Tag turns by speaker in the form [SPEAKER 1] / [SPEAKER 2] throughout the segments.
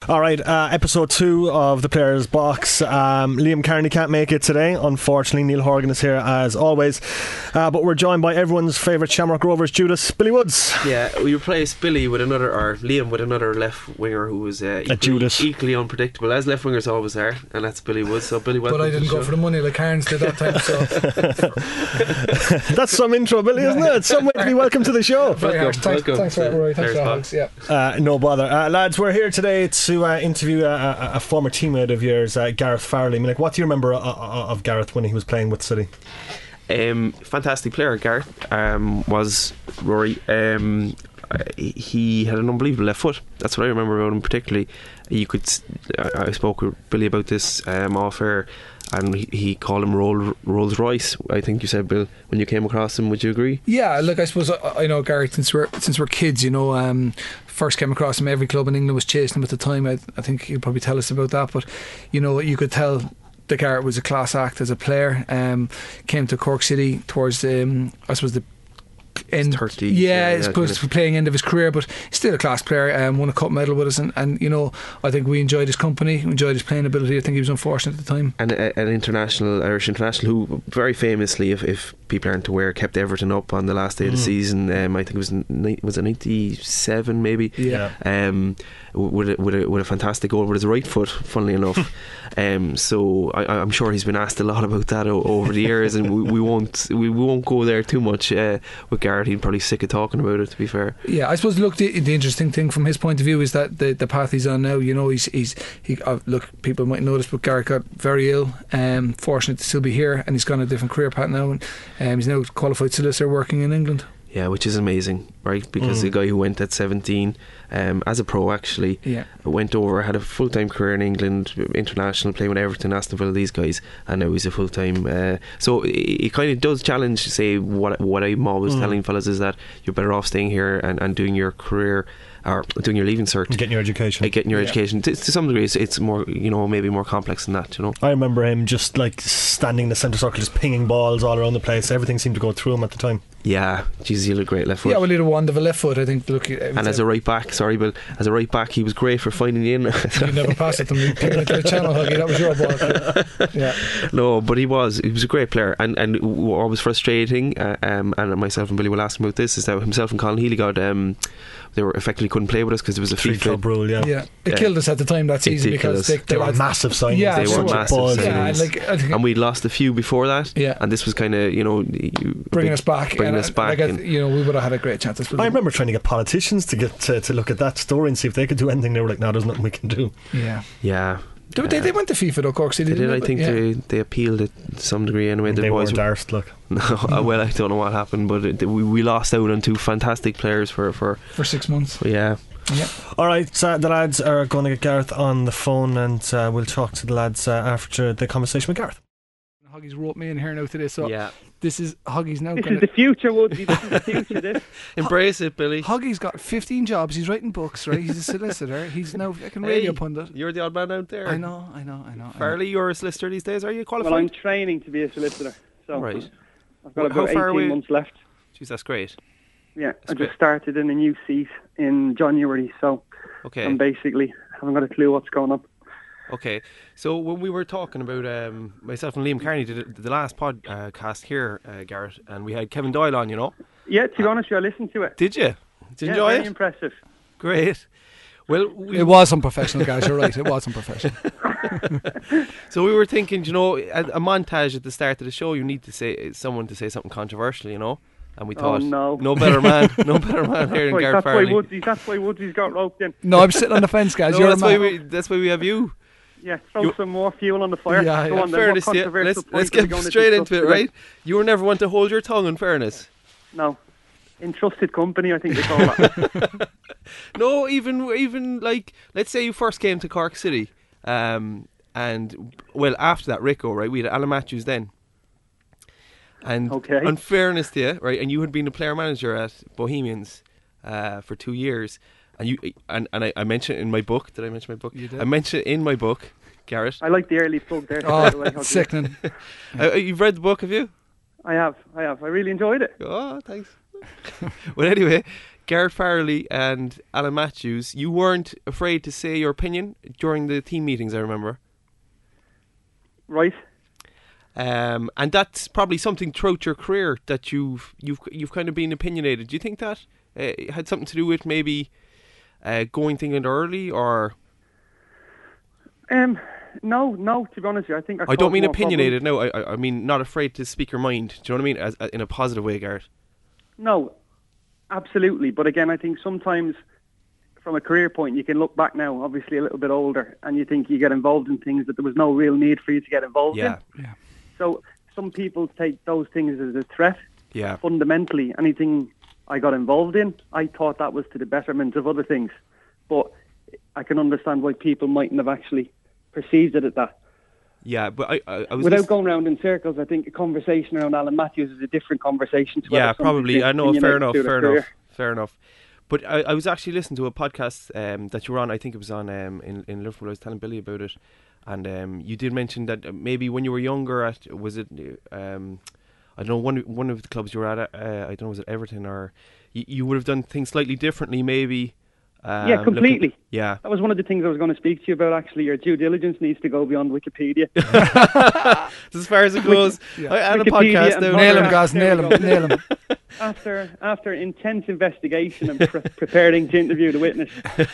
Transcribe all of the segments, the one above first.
[SPEAKER 1] Alright, episode 2 of the Players Box. Liam Kearney can't make it today. Unfortunately, Neil Horgan is here as always. But we're joined by everyone's favourite Shamrock Rovers Judas, Billy Woods.
[SPEAKER 2] Yeah, we replaced Liam with another lleft winger who was equally unpredictable, as left wingers always are, and that's Billy Woods. So Billy, welcome.
[SPEAKER 3] But I didn't go for the money like Cairns did that time. So
[SPEAKER 1] that's some intro, Billy, isn't it? It's some way to be welcome to the show.
[SPEAKER 3] Thanks for that, Roy. Thanks for that, Alex. Yeah.
[SPEAKER 1] No bother, lads. We're here today to interview a former teammate of yours, Gareth Farley. I mean, like, what do you remember of Gareth when he was playing with City?
[SPEAKER 2] Fantastic player, Gareth. Was Rory. He had an unbelievable left foot. That's what I remember about him particularly. I spoke with Billy about this off air, and he called him Rolls Royce. I think you said, Bill, when you came across him. Would you agree?
[SPEAKER 3] Yeah, look, I suppose I know Gareth since we're kids. You know, first came across him, every club in England was chasing him at the time. I think he'll probably tell us about that. But you know, you could tell that Gareth was a class act as a player. Came to Cork City towards I suppose the end, 30s, I suppose playing end of his career, but still a class player. Won a cup medal with us, and you know, I think we enjoyed his company, we enjoyed his playing ability. I think he was unfortunate at the time. And
[SPEAKER 2] an Irish international who very famously, if people aren't aware, kept Everton up on the last day of the season. I think it was 97 maybe.
[SPEAKER 3] Yeah.
[SPEAKER 2] With a fantastic goal with his right foot, funnily enough. So I'm sure he's been asked a lot about that over the years, and we won't go there too much with Gareth. He's probably sick of talking about it, to be fair. Yeah,
[SPEAKER 3] I suppose, look, the interesting thing from his point of view is that the path he's on now, you know, he look, people might notice, but Gareth got very ill. Fortunate to still be here, and he's gone a different career path now, and he's now a qualified solicitor working in England.
[SPEAKER 2] Yeah, which is amazing, right? Because the guy who went at 17 as a pro, actually, went over, had a full-time career in England, international, playing with Everton, Aston Villa, these guys, and now he's a full-time. So it kind of does challenge, say, what I'm always telling fellas is that you're better off staying here and doing your career, or doing your leaving cert,
[SPEAKER 1] getting your education.
[SPEAKER 2] Education. To some degree, it's more, you know, maybe more complex than that. You know,
[SPEAKER 1] I remember him just like standing in the centre circle, just pinging balls all around the place. Everything seemed to go through him at the time.
[SPEAKER 2] Yeah, Jesus, he had a great left foot.
[SPEAKER 3] Yeah, well, he had a wonderful left foot, I think. Look,
[SPEAKER 2] and as a right back, sorry, Bill, as a right back, he was great for finding you in.
[SPEAKER 3] You never passed it to me. The channel, Huggy, that was your ball. Yeah.
[SPEAKER 2] No, but he was a great player, and what was frustrating, and myself and Billy will ask him about this, is that himself and Colin Healy got they were effectively couldn't play with us because there was a
[SPEAKER 1] FIFA club rule.
[SPEAKER 3] Yeah, it killed us at the time that season because
[SPEAKER 1] they were massive signings.
[SPEAKER 3] Yeah,
[SPEAKER 2] they were massive
[SPEAKER 3] signings.
[SPEAKER 2] And we'd lost a few before that.
[SPEAKER 3] Yeah,
[SPEAKER 2] and this was kind of, you know,
[SPEAKER 3] bringing us back.
[SPEAKER 2] You
[SPEAKER 3] know, we would have had a great chance.
[SPEAKER 1] I remember trying to get politicians to get to look at that story and see if they could do anything. They were like, "No, there's nothing we can do."
[SPEAKER 2] Yeah.
[SPEAKER 3] They went to FIFA though, Cork City.
[SPEAKER 2] They did. I think they appealed it to some degree anyway.
[SPEAKER 1] They weren't arsed, look.
[SPEAKER 2] No, well, I don't know what happened, but we lost out on two fantastic players for
[SPEAKER 3] 6 months.
[SPEAKER 2] Yeah.
[SPEAKER 1] Alright, the lads are going to get Gareth on the phone, and we'll talk to the lads after the conversation with Gareth.
[SPEAKER 3] Huggy's wrote me in here now today, so this is Huggy's now.
[SPEAKER 4] This is the future, Woodsy. This is the future. This.
[SPEAKER 2] Embrace it, Billy.
[SPEAKER 3] Huggy's got 15 jobs. He's writing books, right? He's a solicitor. He's now a radio pundit.
[SPEAKER 2] You're the odd man out there.
[SPEAKER 3] I know.
[SPEAKER 2] Farley, you're a solicitor these days. Are you qualified?
[SPEAKER 4] Well, I'm training to be a solicitor. So
[SPEAKER 2] right.
[SPEAKER 4] I've got about 18 months left.
[SPEAKER 2] Jeez, that's great.
[SPEAKER 4] Yeah, I just started in a new seat in January, so I'm basically haven't got a clue what's going on.
[SPEAKER 2] Okay, so when we were talking about myself and Liam Kearney did the last podcast here, Gareth, and we had Kevin Doyle on, you know.
[SPEAKER 4] Yeah, to be honest, I listened to it.
[SPEAKER 2] Did you? Did you enjoy it?
[SPEAKER 4] Very impressive.
[SPEAKER 2] Great. Well,
[SPEAKER 3] it was unprofessional, guys. You're right. It was unprofessional.
[SPEAKER 2] So we were thinking, you know, a montage at the start of the show. You need to say something something controversial, you know. And we thought, no better man here than Gareth Farley.
[SPEAKER 4] That's why Woodsy's got roped in.
[SPEAKER 3] No, I'm sitting on the fence, guys.
[SPEAKER 2] That's why we have you.
[SPEAKER 4] Yeah, throw some more fuel on the fire.
[SPEAKER 2] Yeah. Fairness, let's get straight into it, right? You were never one to hold your tongue, in fairness.
[SPEAKER 4] No. In trusted company, I think they call that.
[SPEAKER 2] No, even like, let's say you first came to Cork City, and, well, after that, Rico, right? We had Alan Matthews then. And in fairness to you, right, and you had been a player manager at Bohemians for 2 years, and I mentioned it in my book. Did I mention my book?
[SPEAKER 3] You did.
[SPEAKER 2] I mentioned it in my book, Gareth.
[SPEAKER 4] I like the early plug there.
[SPEAKER 3] Oh, sickening.
[SPEAKER 2] You've read the book, have you?
[SPEAKER 4] I have. I really enjoyed it.
[SPEAKER 2] Oh, thanks. Well, anyway, Garrett Farrelly and Alan Matthews, you weren't afraid to say your opinion during the team meetings, I remember.
[SPEAKER 4] Right.
[SPEAKER 2] And that's probably something throughout your career that you've kind of been opinionated. Do you think that had something to do with maybe going things early, or?
[SPEAKER 4] No. To be honest with you, I think
[SPEAKER 2] I don't mean opinionated. No, I mean not afraid to speak your mind. Do you know what I mean? In a positive way, Garrett.
[SPEAKER 4] No, absolutely. But again, I think sometimes, from a career point, you can look back now, obviously a little bit older, and you think you get involved in things that there was no real need for you to get involved in.
[SPEAKER 3] Yeah.
[SPEAKER 4] So some people take those things as a threat.
[SPEAKER 2] Yeah.
[SPEAKER 4] Fundamentally, anything I got involved in, I thought that was to the betterment of other things. But I can understand why people mightn't have actually perceived it as that.
[SPEAKER 2] Yeah, but I was
[SPEAKER 4] without going round in circles, I think a conversation around Alan Matthews is a different conversation.
[SPEAKER 2] Yeah, probably. I know. Fair enough. But I was actually listening to a podcast that you were on. I think it was on in Liverpool. I was telling Billy about it, and you did mention that maybe when you were younger, I don't know, one of the clubs you were at. I don't know, was it Everton, or you would have done things slightly differently, maybe.
[SPEAKER 4] Yeah, completely.
[SPEAKER 2] Yeah,
[SPEAKER 4] that was one of the things I was going to speak to you about. Actually, your due diligence needs to go beyond Wikipedia.
[SPEAKER 2] As far as it goes. I had a podcast.
[SPEAKER 3] Nail him.
[SPEAKER 4] After intense investigation and preparing to interview the witness,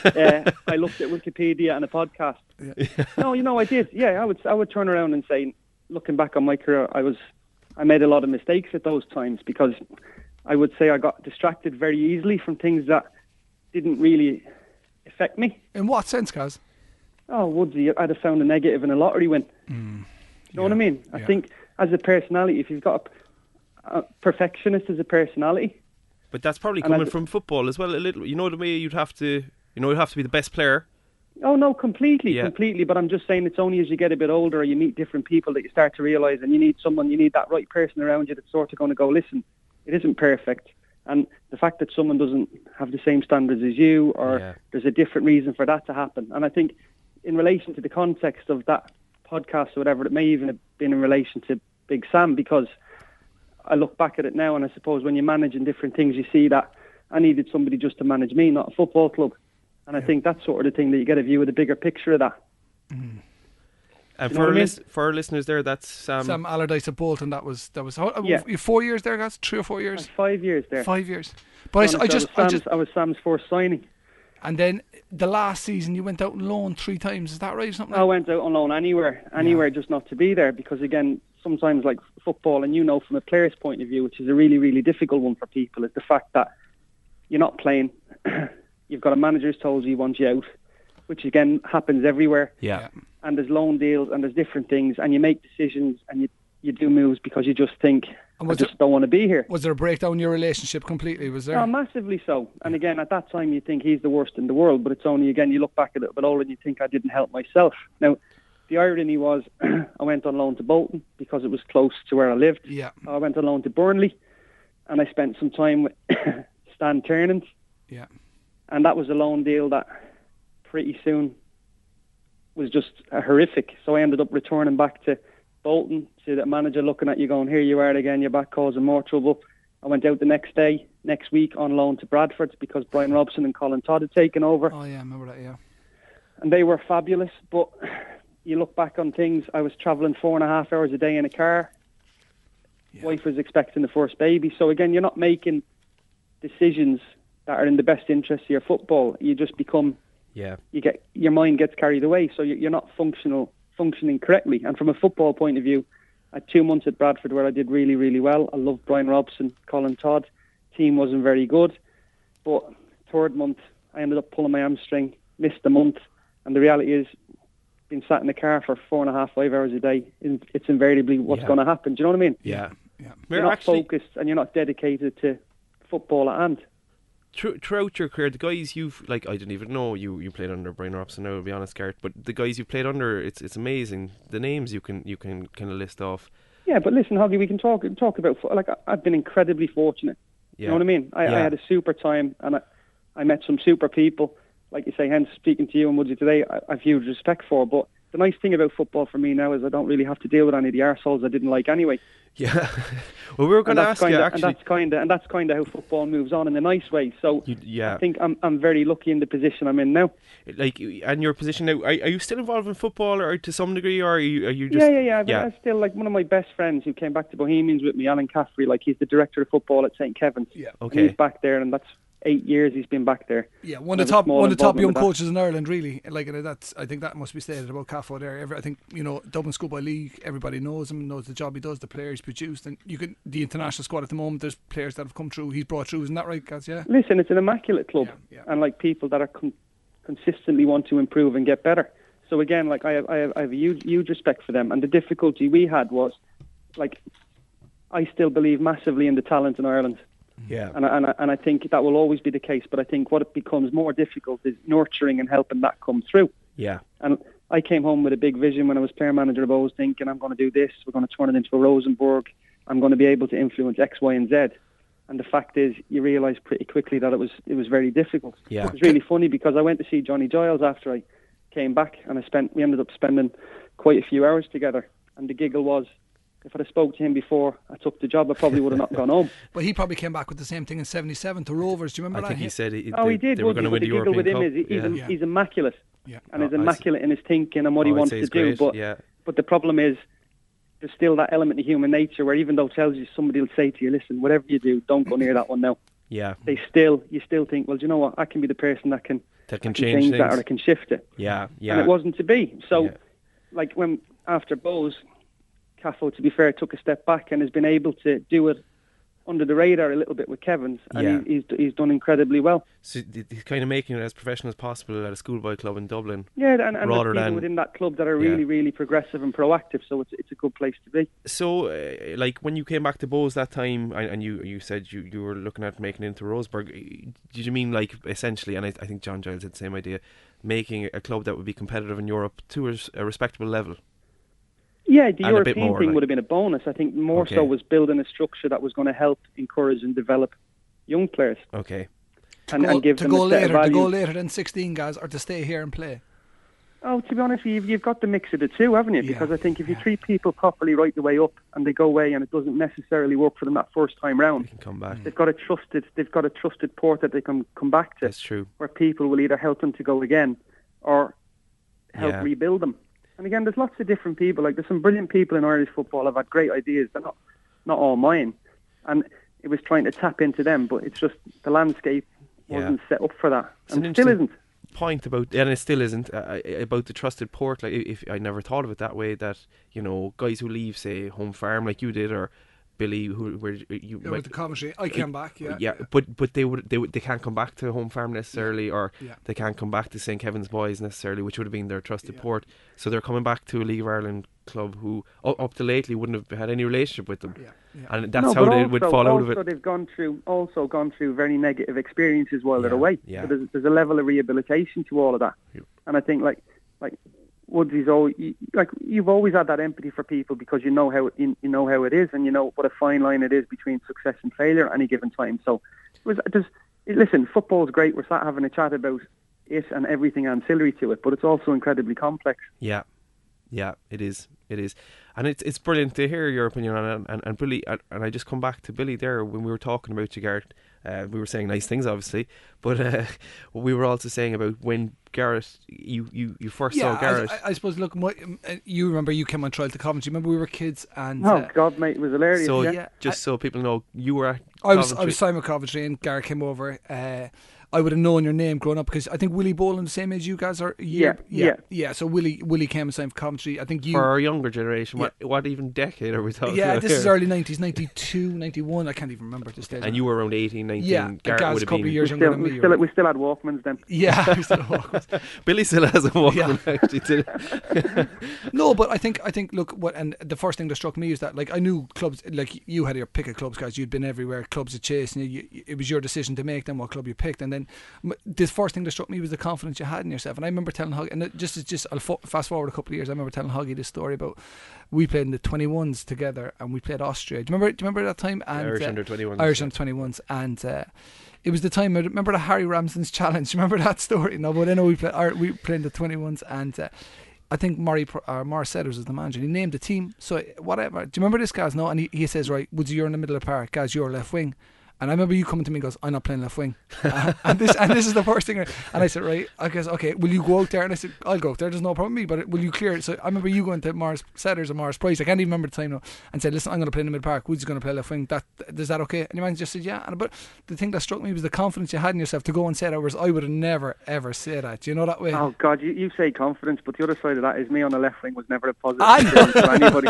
[SPEAKER 4] I looked at Wikipedia and a podcast. Yeah. No, I did. Yeah, I would turn around and say, looking back on my career, I made a lot of mistakes at those times, because I would say I got distracted very easily from things that didn't really affect me.
[SPEAKER 3] In what sense, Kaz?
[SPEAKER 4] Oh, Woodsy, I'd have found a negative in a lottery win. You know what I mean? I think as a personality, if you've got a perfectionist as a personality.
[SPEAKER 2] But that's probably coming from football as well, a little. You know, the way you'd have to be the best player.
[SPEAKER 4] Oh, no, completely. But I'm just saying, it's only as you get a bit older or you meet different people that you start to realise, and you need that right person around you that's sort of going to go, listen, it isn't perfect. And the fact that someone doesn't have the same standards as you, or there's a different reason for that to happen. And I think in relation to the context of that podcast or whatever, it may even have been in relation to Big Sam, because I look back at it now, and I suppose when you're managing different things, you see that I needed somebody just to manage me, not a football club. And I think that's sort of the thing, that you get a view of the bigger picture of that.
[SPEAKER 2] Mm. And for our listeners there, that's
[SPEAKER 3] Sam Allardyce at Bolton. That was 4 years there, guys. 3 or 4 years.
[SPEAKER 4] 5 years there.
[SPEAKER 3] 5 years. But
[SPEAKER 4] I was Sam's first signing.
[SPEAKER 3] And then the last season, you went out on loan 3 times. Is that right? Something.
[SPEAKER 4] I went out on loan anywhere, just not to be there, because again, sometimes like football, and from a player's point of view, which is a really, really difficult one for people, is the fact that you're not playing. You've got a manager who's told you he wants you out, which again happens everywhere.
[SPEAKER 2] Yeah.
[SPEAKER 4] And there's loan deals and there's different things, and you make decisions and you do moves because you just think, I just don't want to be here.
[SPEAKER 3] Was there a breakdown in your relationship completely? Was there?
[SPEAKER 4] Oh, massively so. And again, at that time you think he's the worst in the world, but it's only, again, you look back a little bit older and you think I didn't help myself. Now, the irony was I went on loan to Bolton because it was close to where I lived.
[SPEAKER 3] Yeah.
[SPEAKER 4] I went on loan to Burnley, and I spent some time with Stan Ternent.
[SPEAKER 3] Yeah.
[SPEAKER 4] And that was a loan deal that pretty soon was just horrific. So I ended up returning back to Bolton, to the manager looking at you going, here you are again, you're back causing more trouble. I went out the next week on loan to Bradford, because Brian Robson and Colin Todd had taken over.
[SPEAKER 3] Oh yeah, I remember that, yeah.
[SPEAKER 4] And they were fabulous, but you look back on things, I was travelling 4.5 hours a day in a car. Yeah. Wife was expecting the first baby. So again, you're not making decisions that are in the best interest of your football. You just become, your mind gets carried away, so you're not functioning correctly. And from a football point of view, I had 2 months at Bradford where I did really, really well. I loved Brian Robson, Colin Todd. Team wasn't very good, but third month I ended up pulling my hamstring, missed a month, and the reality is, being sat in the car for 4.5, 5 hours a day, it's invariably what's going to happen. Do you know what I mean?
[SPEAKER 2] Yeah.
[SPEAKER 4] You're not focused and you're not dedicated to football at hand.
[SPEAKER 2] Throughout your career, the guys you've, I didn't even know you played under Brian Robson now, to be honest, Garrett, but the guys you've played under, it's amazing, the names you can kind of list off. Yeah,
[SPEAKER 4] but listen, Hoggy, we can talk about, I've been incredibly fortunate. You know what I mean? I had a super time, and I met some super people, like you say, hence speaking to you and Woodsy today, I've huge respect for, but the nice thing about football for me now is I don't really have to deal with any of the arseholes I didn't like anyway.
[SPEAKER 2] Yeah. Well, we were going to ask you actually,
[SPEAKER 4] and that's kind of how football moves on in a nice way. So
[SPEAKER 2] yeah.
[SPEAKER 4] I think I'm very lucky in the position I'm in now.
[SPEAKER 2] Like, and your position now, are you still involved in football, or to some degree, or are you just?
[SPEAKER 4] Yeah. I still, like, one of my best friends who came back to Bohemians with me, Alan Caffrey. Like, he's the director of football at St. Kevin's.
[SPEAKER 3] Yeah.
[SPEAKER 2] Okay.
[SPEAKER 4] And he's back there, and that's 8 years he's been back there.
[SPEAKER 3] Yeah, one of the top young coaches in Ireland, really. Like, I think that must be stated about Caffo there. I think, Dublin Schoolboy League, everybody knows him, knows the job he does, the players produced, and the international squad at the moment, there's players that have come through, he's brought through, isn't that right, Gaz? Yeah.
[SPEAKER 4] Listen, it's an immaculate club, and like people that are consistently want to improve and get better. So again, like I have a huge respect for them, and the difficulty we had was, like, I still believe massively in the talent in Ireland.
[SPEAKER 2] Yeah,
[SPEAKER 4] and I think that will always be the case. But I think what it becomes more difficult is nurturing and helping that come through.
[SPEAKER 2] Yeah.
[SPEAKER 4] And I came home with a big vision when I was player manager of O's, thinking I'm going to do this. We're going to turn it into a Rosenborg. I'm going to be able to influence X, Y, and Z. And the fact is, you realise pretty quickly that it was very difficult.
[SPEAKER 2] Yeah.
[SPEAKER 4] It was really funny because I went to see Johnny Giles after I came back, and we ended up spending quite a few hours together. And the giggle was, if I'd have spoke to him before I took the job, I probably would have not gone home.
[SPEAKER 3] But he probably came back with the same thing in '77 to Rovers. Do you remember that?
[SPEAKER 2] I think he said
[SPEAKER 4] he did.
[SPEAKER 2] They were going to win the European
[SPEAKER 4] with
[SPEAKER 2] Cup.
[SPEAKER 4] Him is he's immaculate.
[SPEAKER 3] Yeah.
[SPEAKER 4] And he's immaculate in his thinking and what he wants to do.
[SPEAKER 2] Great.
[SPEAKER 4] But the problem is, there's still that element of human nature where even though it tells you, somebody will say to you, listen, whatever you do, don't go near that one now.
[SPEAKER 2] Yeah.
[SPEAKER 4] You still think, well, do you know what? I can be the person that can
[SPEAKER 2] change
[SPEAKER 4] that, or I can shift it.
[SPEAKER 2] Yeah.
[SPEAKER 4] And it wasn't to be. So, like, when after Bowes, Caffo, to be fair, took a step back and has been able to do it under the radar a little bit with Kevin's, and he's done incredibly well.
[SPEAKER 2] So he's kind of making it as professional as possible at a schoolboy club in Dublin.
[SPEAKER 4] Yeah, and there's people within that club that are really, really progressive and proactive, so it's a good place to be.
[SPEAKER 2] So, like, when you came back to Bowes that time, and you said you were looking at making it into Roseburg, did you mean, like, essentially, and I think John Giles had the same idea, making a club that would be competitive in Europe to a respectable level?
[SPEAKER 4] Yeah, the European thing would have been a bonus. I think more so was building a structure that was going to help encourage and develop young players.
[SPEAKER 2] Okay.
[SPEAKER 4] And give them a set of values.
[SPEAKER 3] To go later than 16, guys, or to stay here and play?
[SPEAKER 4] Oh, to be honest, you've got the mix of the two, haven't you? Because I think if you treat people properly right the way up, and they go away and it doesn't necessarily work for them that first time round,
[SPEAKER 2] they can come back.
[SPEAKER 4] They've got a trusted port that they can come back to.
[SPEAKER 2] That's true.
[SPEAKER 4] Where people will either help them to go again or help rebuild them. And again, there's lots of different people. Like, there's some brilliant people in Irish football have had great ideas. They're not all mine. And it was trying to tap into them, but it's just the landscape wasn't set up for that. And it still isn't.
[SPEAKER 2] Point about, and it still isn't, about the trusted port. Like, if I never thought of it that way, that, guys who leave, say, home farm like you did, or Billy,
[SPEAKER 3] with the Coventry, I came back.
[SPEAKER 2] But they can't come back to home farm necessarily, or they can't come back to St. Kevin's Boys necessarily, which would have been their trusted port. So they're coming back to a League of Ireland club who up to lately wouldn't have had any relationship with them, and that's how they would fall out of it.
[SPEAKER 4] They've gone through very negative experiences while they're away.
[SPEAKER 2] Yeah.
[SPEAKER 4] So there's a level of rehabilitation to all of that, and I think like Woodsy's always, like, you've always had that empathy for people because you know how it is, and you know what a fine line it is between success and failure at any given time. So listen, football's great. We're sat having a chat about it and everything ancillary to it, but it's also incredibly complex.
[SPEAKER 2] Yeah, it is, and it's brilliant to hear your opinion on it. And Billy, and I just come back to Billy there when we were talking about you, Garrett. We were saying nice things, obviously, but we were also saying about when Garrett, you first saw Garrett.
[SPEAKER 3] I suppose. Look, you remember you came on trial to Coventry. Remember we were kids, and
[SPEAKER 4] God, mate, it was hilarious.
[SPEAKER 2] So just so people know, you were at
[SPEAKER 3] I was Simon Coventry, and Garrett came over. I would have known your name growing up because I think Willie Boland, the same age you guys are. Yeah. So Willie came and signed for Coventry. I think you,
[SPEAKER 2] for our younger generation. What even decade are we talking about?
[SPEAKER 3] Yeah, this is early 90s, 92, 91. I can't even remember at this stage.
[SPEAKER 2] And you were around 18, 19.
[SPEAKER 3] Yeah,
[SPEAKER 2] Garrett would have been
[SPEAKER 3] a couple of years younger than me.
[SPEAKER 4] We still had Walkmans then.
[SPEAKER 3] Yeah, we still had Walkmans.
[SPEAKER 2] Billy still has a Walkman. Actually,
[SPEAKER 3] no, but I think look, and the first thing that struck me is that, like, I knew clubs, like, you had your pick of clubs, guys. You'd been everywhere, clubs had chased, and it was your decision to make them what club you picked, and then the first thing that struck me was the confidence you had in yourself. And I remember telling Hoggy, and I'll fast forward a couple of years, I remember telling Hoggy this story about we played in the 21s together and we played Austria. Do you remember that time? And
[SPEAKER 2] Irish under 21s.
[SPEAKER 3] Irish under 21s, and it was the time. I remember the Harry Ramsden's challenge. Remember that story? No, but I know we played in the 21s, and I think Morris Sellers was the manager. He named the team. So whatever. Do you remember this, Gaz? No, and he says, right, Woodsy, you're in the middle of the park. Gaz, you're left wing. And I remember you coming to me and goes, I'm not playing left wing. And this is the first thing. And I said, right, I guess, okay, will you go out there? And I said, I'll go out there, there's no problem with me, but will you clear it? So I remember you going to Morris Sellers or Morris Price, I can't even remember the time now, and said, listen, I'm going to play in the mid-park, Woods is going to play left wing, is that okay? And your man just said, yeah. But the thing that struck me was the confidence you had in yourself to go and say that, whereas I would have never, ever said that. Do you know that way?
[SPEAKER 4] Oh, God, you say confidence, but the other side of that is me on the left wing was never a positive experience for anybody.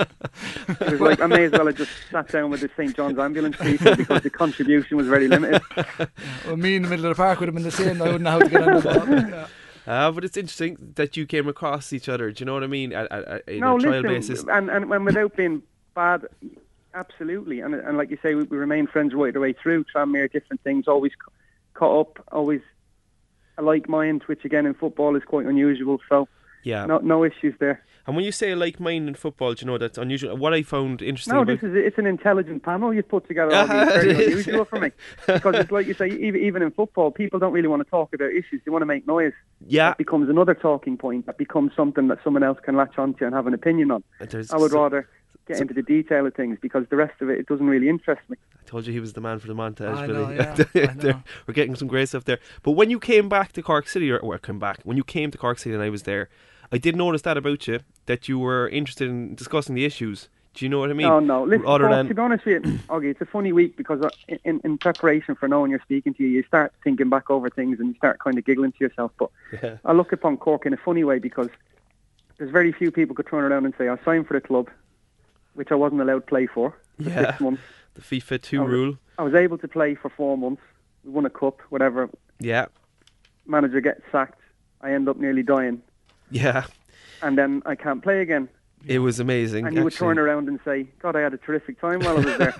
[SPEAKER 4] It was like, I may as well have just sat down with the St. John's ambulance people because the contribution was very limited.
[SPEAKER 3] Well, me in the middle of the park would have been the same. I wouldn't know how to get on the ball. Yeah.
[SPEAKER 2] But it's interesting that you came across each other. Do you know what I mean? In a trial basis.
[SPEAKER 4] And without being bad, absolutely. And like you say, we remain friends right the way through. Tranmere, different things, always caught up, always a like mind, which again in football is quite unusual. So
[SPEAKER 2] yeah,
[SPEAKER 4] no issues there.
[SPEAKER 2] And when you say like mind in football, do you know that's unusual? What I found interesting.
[SPEAKER 4] No, it's an intelligent panel you've put together. It's very unusual for me because it's like you say, even in football, people don't really want to talk about issues. They want to make noise.
[SPEAKER 2] Yeah,
[SPEAKER 4] that becomes another talking point. That becomes something that someone else can latch onto and have an opinion on. I would rather get into the detail of things because the rest of it doesn't really interest me.
[SPEAKER 2] I told you he was the man for the montage.
[SPEAKER 3] I know, yeah.
[SPEAKER 2] We're getting some great stuff there. But when you came back to Cork City, when you came to Cork City and I was there, I did notice that about you, that you were interested in discussing the issues. Do you know what I mean?
[SPEAKER 4] No. Listen, to be honest with you, okay, it's a funny week because in preparation for knowing you're speaking to you, you start thinking back over things and you start kind of giggling to yourself. But yeah. I look upon Cork in a funny way because there's very few people could turn around and say, I signed for the club, which I wasn't allowed to play for 6 months.
[SPEAKER 2] The FIFA 2 rule.
[SPEAKER 4] I was able to play for 4 months. We won a cup, whatever.
[SPEAKER 2] Yeah.
[SPEAKER 4] Manager gets sacked. I end up nearly dying.
[SPEAKER 2] Yeah.
[SPEAKER 4] And then I can't play again.
[SPEAKER 2] It was amazing.
[SPEAKER 4] And you would turn around and say, God, I had a terrific time while I was there.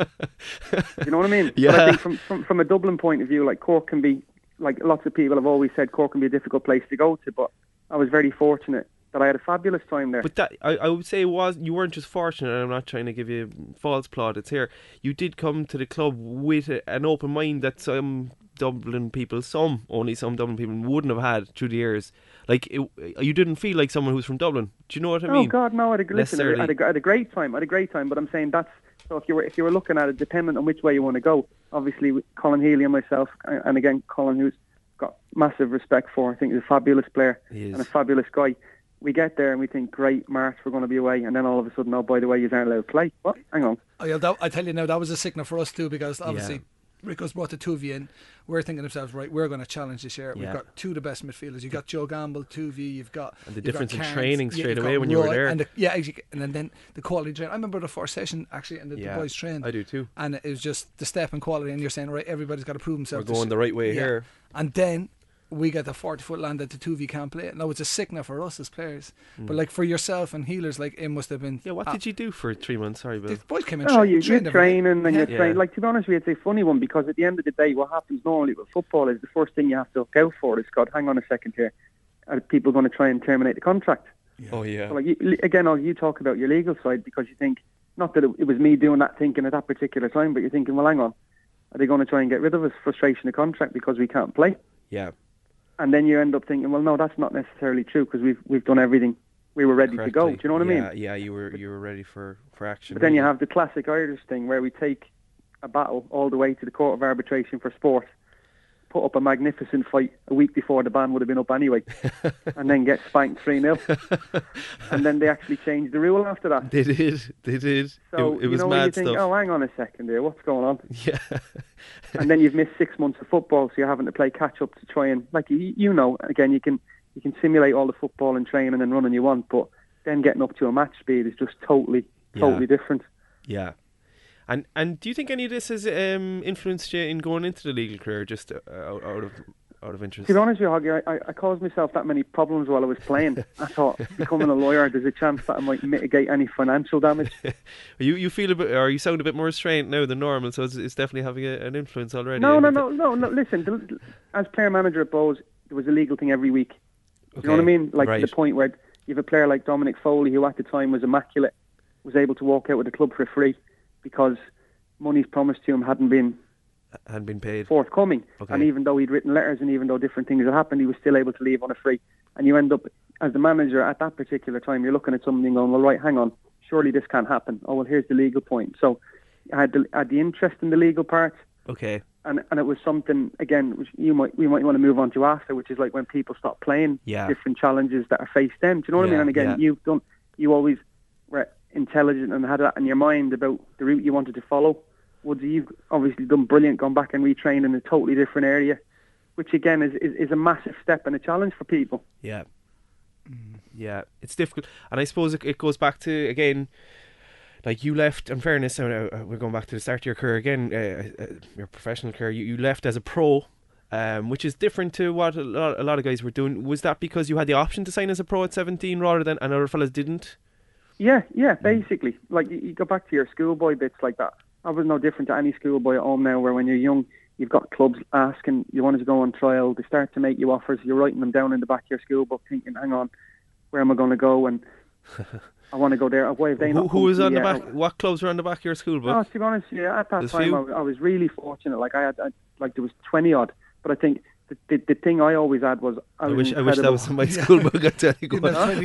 [SPEAKER 4] You know what I mean?
[SPEAKER 2] Yeah.
[SPEAKER 4] But I think from a Dublin point of view, like Cork can be, like lots of people have always said, Cork can be a difficult place to go to. But I was very fortunate that I had a fabulous time there.
[SPEAKER 2] But that I would say you weren't just fortunate, and I'm not trying to give you false plaudits here. You did come to the club with an open mind that some Dublin people wouldn't have had through the years. Like, you didn't feel like someone who's from Dublin. Do you know what I mean?
[SPEAKER 4] Oh God, no! I had a great time. But I'm saying that's so. If you were looking at it, dependent on which way you want to go. Obviously, with Colin Healy and myself, and again, Colin, who's got massive respect for. I think he's a fabulous player and a fabulous guy. We get there and we think, great, March, we're going to be away, and then all of a sudden, oh, by the way, you aren't allowed to play. What? Hang on.
[SPEAKER 3] Oh, yeah, I tell you now, that was a sickener for us too, because obviously Rico's brought the two of you in. We're thinking to ourselves, right, we're going to challenge this year. We've got two of the best midfielders. You've got Joe Gamble, 2V, you've got...
[SPEAKER 2] And the difference in training straight away when you were there.
[SPEAKER 3] And then the quality train. I remember the first session, actually, and the boys trained.
[SPEAKER 2] I do too.
[SPEAKER 3] And it was just the step in quality, and you're saying, right, everybody's got to prove themselves.
[SPEAKER 2] We're going the right way here.
[SPEAKER 3] And then we get the 40-foot land that the 2V can't play. Now, it's a sickener for us as players. But like for yourself and healers, like it must have been...
[SPEAKER 2] Yeah, what did you do for 3 months? Sorry, Bill.
[SPEAKER 3] The boys came in
[SPEAKER 4] you're training and you're training. Like, to be honest with you, it's a funny one because at the end of the day, what happens normally with football is the first thing you have to look out for is, God, hang on a second here. Are people going to try and terminate the contract?
[SPEAKER 2] Yeah. Oh, yeah.
[SPEAKER 4] So like, you talk about your legal side because you think, not that it was me doing that thinking at that particular time, but you're thinking, well, hang on, are they going to try and get rid of us, frustration of contract because we can't play?
[SPEAKER 2] Yeah.
[SPEAKER 4] And then you end up thinking, well, no, that's not necessarily true because we've done everything. We were ready to go. Do you know what I mean?
[SPEAKER 2] Yeah, you were ready for action.
[SPEAKER 4] But then you have the classic Irish thing where we take a battle all the way to the Court of Arbitration for Sport, put up a magnificent fight a week before the ban would have been up anyway, and then get spanked 3-0. And then they actually changed the rule after that.
[SPEAKER 2] They did.
[SPEAKER 4] So
[SPEAKER 2] it was
[SPEAKER 4] mad you think,
[SPEAKER 2] stuff.
[SPEAKER 4] Oh, hang on a second here, what's going on?
[SPEAKER 2] Yeah.
[SPEAKER 4] And then you've missed 6 months of football, so you're having to play catch up to try and, like, again, you can simulate all the football and training and running you want, but then getting up to a match speed is just totally different.
[SPEAKER 2] Yeah. And do you think any of this has influenced you in going into the legal career, just out of interest?
[SPEAKER 4] To be honest with you, Hoggy, I caused myself that many problems while I was playing. I thought, becoming a lawyer, there's a chance that I might mitigate any financial damage.
[SPEAKER 2] You feel a bit, or you sound a bit more restrained now than normal, so it's definitely having an influence already.
[SPEAKER 4] No. Listen, as player manager at Bohs, there was a legal thing every week. Okay. You know what I mean? Like to the point where you have a player like Dominic Foley, who at the time was immaculate, was able to walk out with the club for free because monies promised to him hadn't been
[SPEAKER 2] paid,
[SPEAKER 4] forthcoming. Okay. And even though he'd written letters and even though different things had happened, he was still able to leave on a free. And you end up as the manager at that particular time, you're looking at something going, well, right, hang on, surely this can't happen. Oh, well, here's the legal point. So I had the interest in the legal part.
[SPEAKER 2] Okay.
[SPEAKER 4] And it was something, again, which we might want to move on to after, which is like when people stop playing, different challenges that are faced them. Do you know what I mean? And again, you always were intelligent and had that in your mind about the route you wanted to follow. Woodsy, you've obviously done brilliant, gone back and retrained in a totally different area, which again is a massive step and a challenge for people.
[SPEAKER 2] Yeah. Yeah, it's difficult. And I suppose it goes back to, again, like you left, in fairness, we're going back to the start of your career again, your professional career, you left as a pro, which is different to what a lot of guys were doing. Was that because you had the option to sign as a pro at 17 rather than, and other fellas didn't?
[SPEAKER 4] Yeah, basically. Like, you go back to your schoolboy bits like that. I was no different to any schoolboy at home now, where when you're young, you've got clubs asking, you wanted to go on trial, they start to make you offers, you're writing them down in the back of your school book thinking, hang on, where am I going to go? And I want to go there. Why have they not?
[SPEAKER 2] Who was on the back? What clubs were on the back of your school book?
[SPEAKER 4] No, to be honest, at that time I was really fortunate. Like there was 20 odd, but I think the thing I always had was I wish
[SPEAKER 2] that was in my school book. I tell you,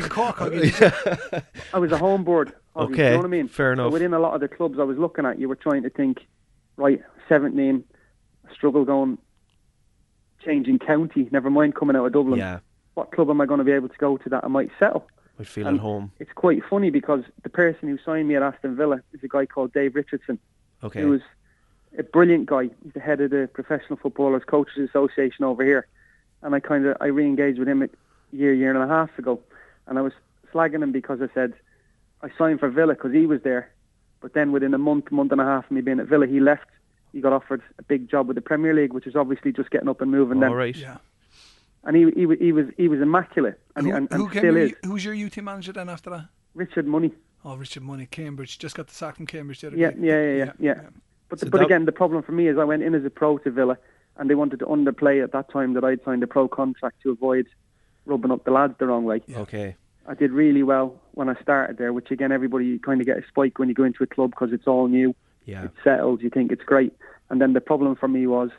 [SPEAKER 4] I was a home board.
[SPEAKER 2] Okay,
[SPEAKER 4] you know what I mean?
[SPEAKER 2] Fair enough.
[SPEAKER 4] So within a lot of the clubs I was looking at, you were trying to think, right, 17, struggle going, changing county. Never mind coming out of Dublin.
[SPEAKER 2] Yeah.
[SPEAKER 4] What club am I going to be able to go to that I might settle?
[SPEAKER 2] I feel at home.
[SPEAKER 4] It's quite funny because the person who signed me at Aston Villa is a guy called Dave Richardson.
[SPEAKER 2] Okay.
[SPEAKER 4] Who was a brilliant guy. He's the head of the Professional Footballers Coaches Association over here. And I re-engaged with him a year and a half ago. And I was slagging him because I said, I signed for Villa because he was there. But then within a month and a half of me being at Villa, he left. He got offered a big job with the Premier League, which is obviously just getting up and moving then.
[SPEAKER 2] All right.
[SPEAKER 3] Yeah.
[SPEAKER 4] And he was immaculate, and still is.
[SPEAKER 3] Who's your youth team manager then after that?
[SPEAKER 4] Richard Money.
[SPEAKER 3] Oh, Richard Money, Cambridge. Just got the sack from Cambridge the other
[SPEAKER 4] day. Yeah. But again, the problem for me is I went in as a pro to Villa, and they wanted to underplay at that time that I'd signed a pro contract to avoid rubbing up the lads the wrong way.
[SPEAKER 2] Yeah. Okay.
[SPEAKER 4] I did really well when I started there, which again, everybody kind of get a spike when you go into a club because it's all new.
[SPEAKER 2] Yeah.
[SPEAKER 4] It's settled. You think it's great, and then the problem for me was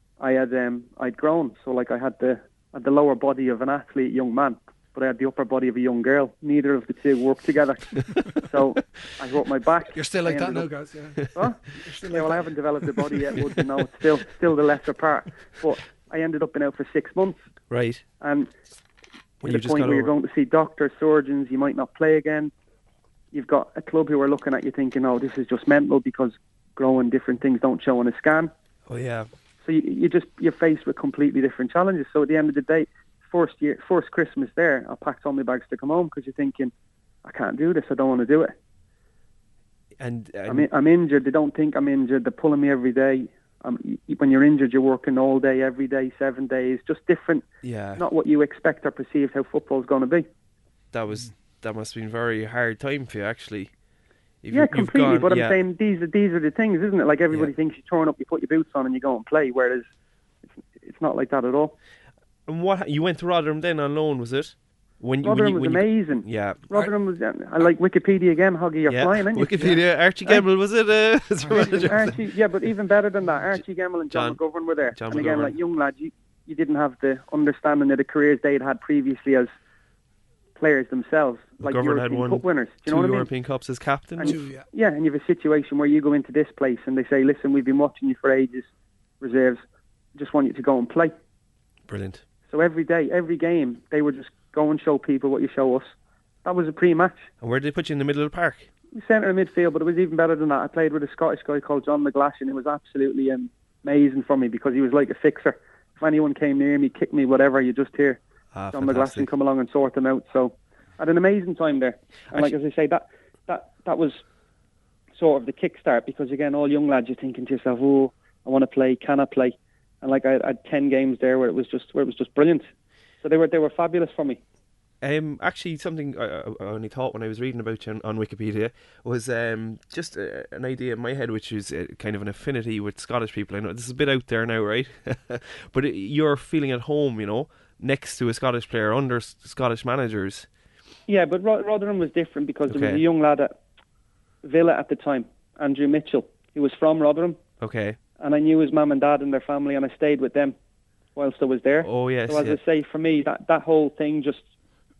[SPEAKER 4] I'd grown, so like I had the lower body of an athlete, young man, but I had the upper body of a young girl. Neither of the two worked together. So I hurt my back.
[SPEAKER 3] You're still like that now, guys. Yeah.
[SPEAKER 4] Huh? I haven't developed the body yet, Woods, no, it's still the lesser part. But I ended up being out for 6 months.
[SPEAKER 2] Right.
[SPEAKER 4] And to the point where you're going to see doctors, surgeons, you might not play again. You've got a club who are looking at you thinking, oh, this is just mental because growing different things don't show on a scan.
[SPEAKER 2] Oh, yeah.
[SPEAKER 4] So you're faced with completely different challenges. So at the end of the day, first Christmas there, I packed all my bags to come home because you're thinking, I can't do this. I don't want to do it.
[SPEAKER 2] And
[SPEAKER 4] I'm injured. They don't think I'm injured. They're pulling me every day. When you're injured, you're working all day, every day, 7 days. Just different.
[SPEAKER 2] Yeah.
[SPEAKER 4] Not what you expect or perceive how football's going to be.
[SPEAKER 2] That must have been a very hard time for you, actually.
[SPEAKER 4] Completely. But I'm saying these are the things, isn't it? Like everybody thinks you turn up, you put your boots on, and you go and play. Whereas it's not like that at all.
[SPEAKER 2] And what you went to Rotherham then on loan, was it?
[SPEAKER 4] Rotherham was amazing.
[SPEAKER 2] Yeah.
[SPEAKER 4] Rotherham was. I like Wikipedia again, Hoggy. You're flying, aren't you?
[SPEAKER 2] Wikipedia. Archie Gemmill was it?
[SPEAKER 4] Archie, yeah, but even better than that, Archie Gemmill and John McGovern were there. And again, like young lads, you didn't have the understanding of the careers they'd had previously as players themselves, like
[SPEAKER 2] McGovern
[SPEAKER 4] European
[SPEAKER 2] had won
[SPEAKER 4] Cup winners. Do you know what I mean?
[SPEAKER 2] European Cups as captain.
[SPEAKER 4] And you have a situation where you go into this place and they say, listen, we've been watching you for ages, reserves, just want you to go and play.
[SPEAKER 2] Brilliant.
[SPEAKER 4] So every day, every game, they would just go and show people what you show us. That was a pre-match.
[SPEAKER 2] And where did they put you in the middle of the park?
[SPEAKER 4] Centre of midfield, but it was even better than that. I played with a Scottish guy called John McGlashan, and it was absolutely amazing for me because he was like a fixer. If anyone came near me, kicked me, whatever, you just hear John McGlashan come along and sort them out. So I had an amazing time there. And like as I say, that was sort of the kickstart because again, all young lads, you're thinking to yourself, oh, I want to play, can I play? And like I had 10 games there where it was just brilliant. So they were fabulous for me.
[SPEAKER 2] Actually, something I only thought when I was reading about you on Wikipedia was just an idea in my head, which is kind of an affinity with Scottish people. I know this is a bit out there now, right? But you're feeling at home, next to a Scottish player under Scottish managers.
[SPEAKER 4] Yeah, but Rotherham was different because there was a young lad at Villa at the time, Andrew Mitchell, who was from Rotherham.
[SPEAKER 2] Okay.
[SPEAKER 4] And I knew his mum and dad and their family, and I stayed with them whilst I was there.
[SPEAKER 2] Oh, yes.
[SPEAKER 4] So as I say, for me, that whole thing just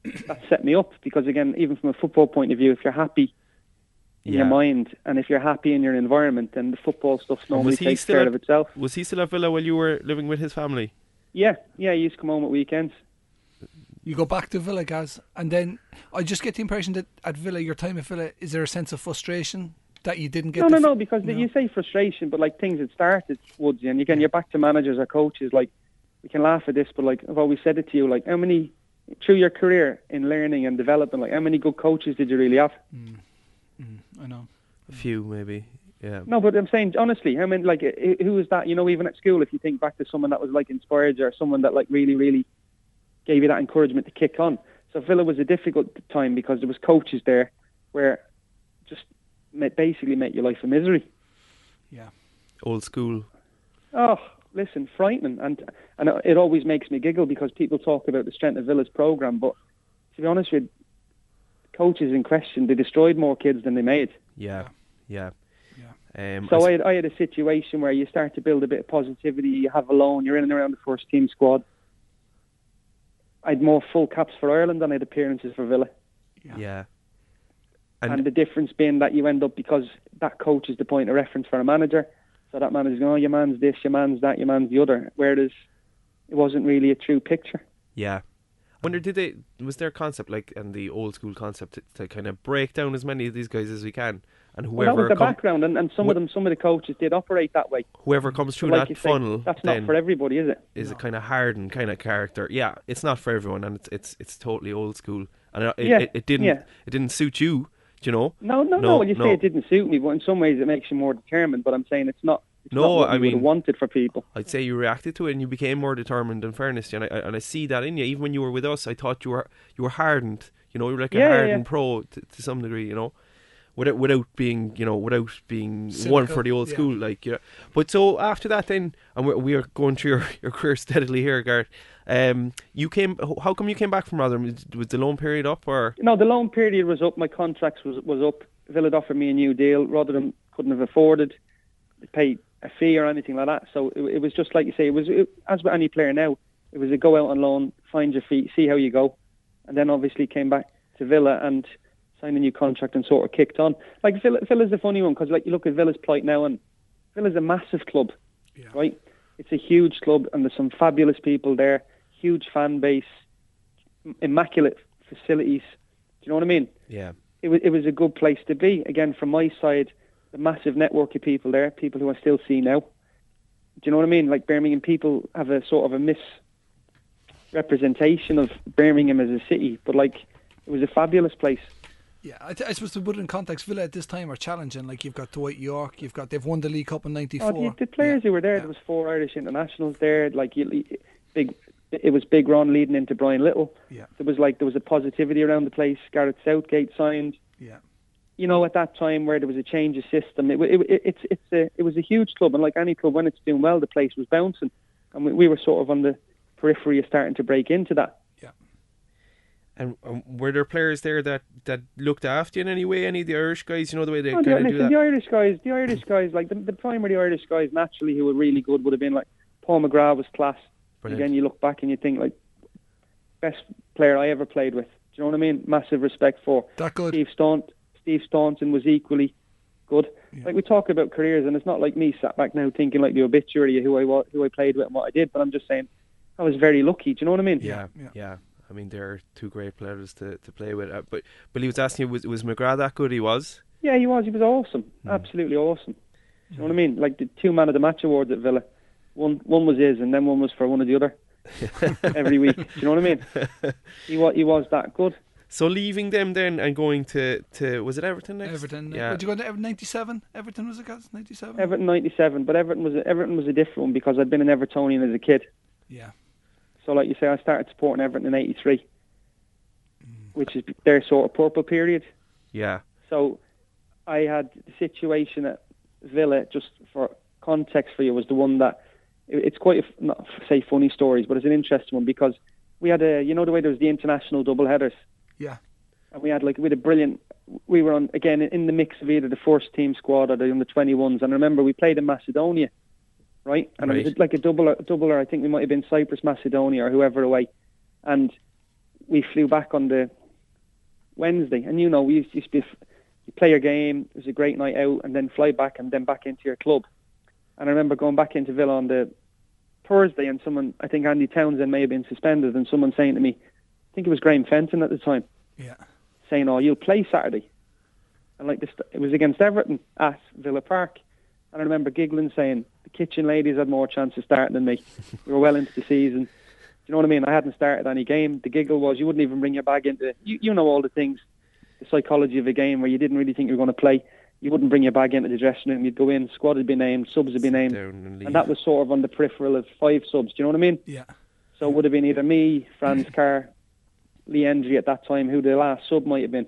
[SPEAKER 4] that set me up, because again, even from a football point of view, if you're happy in your mind and if you're happy in your environment, then the football stuff normally takes care of itself.
[SPEAKER 2] Was he still at Villa while you were living with his family?
[SPEAKER 4] Yeah, he used to come home at weekends.
[SPEAKER 3] You go back to Villa, Gaz, and then I just get the impression that at Villa, your time at Villa, is there a sense of frustration that you didn't get?
[SPEAKER 4] No, because you say frustration, but like things had started, Woodsy, and again, you're back to managers or coaches. Like, we can laugh at this, but like I've always said it to you, like how many through your career in learning and development, like how many good coaches did you really have?
[SPEAKER 3] I know,
[SPEAKER 2] a few maybe. Yeah.
[SPEAKER 4] No, but I'm saying honestly, how many? Like, who was that? You know, even at school, if you think back to someone that was like inspired you, or someone that like really, really gave you that encouragement to kick on. So Villa was a difficult time because there was coaches there where just basically make your life a misery.
[SPEAKER 3] Yeah.
[SPEAKER 2] Old school.
[SPEAKER 4] Oh, listen, frightening. And it always makes me giggle because people talk about the strength of Villa's programme, but to be honest with you, coaches in question, they destroyed more kids than they made.
[SPEAKER 2] Yeah.
[SPEAKER 4] So I had a situation where you start to build a bit of positivity, you have a loan, you're in and around the first team squad. I had more full caps for Ireland than I had appearances for Villa.
[SPEAKER 2] Yeah.
[SPEAKER 4] And the difference being that you end up, because that coach is the point of reference for a manager, so that manager's going, oh, your man's this, your man's that, your man's the other, whereas it wasn't really a true picture.
[SPEAKER 2] Yeah. I wonder, was there a concept, like, and the old school concept, to kind of break down as many of these guys as we can? And whoever
[SPEAKER 4] that was the background, and some of the coaches did operate that way.
[SPEAKER 2] Whoever comes through
[SPEAKER 4] like
[SPEAKER 2] that funnel,
[SPEAKER 4] that's not for everybody, is it?
[SPEAKER 2] Is a kind of hardened kind of character. Yeah, it's not for everyone, and it's totally old school, and it didn't suit you, do you know?
[SPEAKER 4] No. When you say it didn't suit me, but in some ways it makes you more determined. But I'm saying it's not. Not what you would have wanted for people.
[SPEAKER 2] I'd say you reacted to it and you became more determined. In fairness, and I see that in you. Even when you were with us, I thought you were hardened. You know, you were like a hardened pro to some degree. You know, without being cynical, one for the old school. Like, But so after that, then, and we are going through your career steadily here, Gareth. How come you came back from Rotherham? Was the loan period up, or?
[SPEAKER 4] No, the loan period was up. My contract was up. Villa offered me a new deal. Rotherham couldn't have afforded to pay a fee or anything like that. So it was just like you say. It was as with any player now. It was a go out on loan, find your feet, see how you go, and then obviously came back to Villa and signed a new contract and sort of kicked on. Like Villa's a funny one because like you look at Villa's plight now, and Villa's a massive club, right? It's a huge club, and there's some fabulous people there, huge fan base, immaculate facilities. Do you know what I mean?
[SPEAKER 2] Yeah.
[SPEAKER 4] It was a good place to be. Again, from my side, a massive network of people there, people who I still see now. Do you know what I mean? Like Birmingham people have a sort of a misrepresentation of Birmingham as a city, but like it was a fabulous place.
[SPEAKER 3] Yeah, I suppose to put it in context, Villa at this time are challenging. Like you've got Dwight York, they've won the League Cup in '94.
[SPEAKER 4] Oh, the players who were there, there was 4 Irish internationals there. Like it was Big Ron leading into Brian Little.
[SPEAKER 3] Yeah,
[SPEAKER 4] there was a positivity around the place. Gareth Southgate signed.
[SPEAKER 3] Yeah.
[SPEAKER 4] You know, at that time where there was a change of system, it was a huge club, and like any club, when it's doing well, the place was bouncing, and we were sort of on the periphery of starting to break into that.
[SPEAKER 3] Yeah.
[SPEAKER 2] And were there players there that looked after you in any way? Any of the Irish guys, you know, the way they kind of do that?
[SPEAKER 4] The Irish guys, like the primary Irish guys, naturally, who were really good would have been like Paul McGrath was class. Brilliant. Again, you look back and you think like best player I ever played with. Do you know what I mean? Massive respect for.
[SPEAKER 3] That good.
[SPEAKER 4] Steve Staunton was equally good. Yeah. Like we talk about careers, and it's not like me sat back now thinking like the obituary of who I played with and what I did, but I'm just saying I was very lucky. Do you know what I mean?
[SPEAKER 2] Yeah. I mean, they're 2 great players to play with. But he was asking you, was McGrath that good? He was?
[SPEAKER 4] Yeah, he was. He was awesome. Absolutely awesome. Do you know what I mean? Like the 2 Man of the Match awards at Villa. One was his, and then one was for one of the other every week. Do you know what I mean? He was that good.
[SPEAKER 2] So leaving them then and going to was it Everton next?
[SPEAKER 3] Everton. Yeah. Did you go to Everton 97? Everton was it, 97?
[SPEAKER 4] Everton 97, but Everton was a different one because I'd been an Evertonian as a kid.
[SPEAKER 3] Yeah.
[SPEAKER 4] So like you say, I started supporting Everton in 83, which is their sort of purple period.
[SPEAKER 2] Yeah.
[SPEAKER 4] So I had the situation at Villa, just for context for you, was the one that it's quite not say funny stories, but it's an interesting one because we had the way there was the international double headers.
[SPEAKER 3] Yeah.
[SPEAKER 4] And we had a brilliant. We were on again in the mix of either the first team squad or the under 21s. And I remember we played in Macedonia, right? And it was like a double, or I think we might have been Cyprus, Macedonia, or whoever away. And we flew back on the Wednesday, and we used to be, you play your game, it was a great night out, and then fly back and then back into your club. And I remember going back into Villa on the Thursday, and someone, I think Andy Townsend may have been suspended, and someone saying to me, I think it was Graham Fenton at the time, saying, "Oh, you'll play Saturday." And like this, it was against Everton at Villa Park. And I remember giggling, saying, the kitchen ladies had more chance of starting than me. We were well into the season. Do you know what I mean? I hadn't started any game. The giggle was you wouldn't even bring your bag into it. You know all the things, the psychology of a game where you didn't really think you were going to play. You wouldn't bring your bag into the dressing room. You'd go in, squad would be named, subs would be named. And that was sort of on the peripheral of 5 subs. Do you know what I mean?
[SPEAKER 3] Yeah.
[SPEAKER 4] So it would have been either me, Franz Carr, Lee Endry at that time, who the last sub might have been.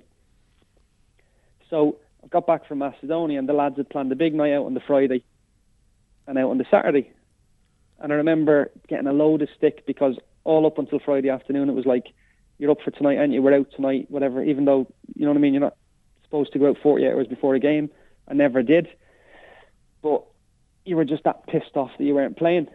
[SPEAKER 4] So I got back from Macedonia, and the lads had planned a big night out on the Friday and out on the Saturday. And I remember getting a load of stick because all up until Friday afternoon it was like, you're up for tonight and you were out tonight, whatever, even though, you know what I mean, you're not supposed to go out 48 hours before a game. I never did. But you were just that pissed off that you weren't playing.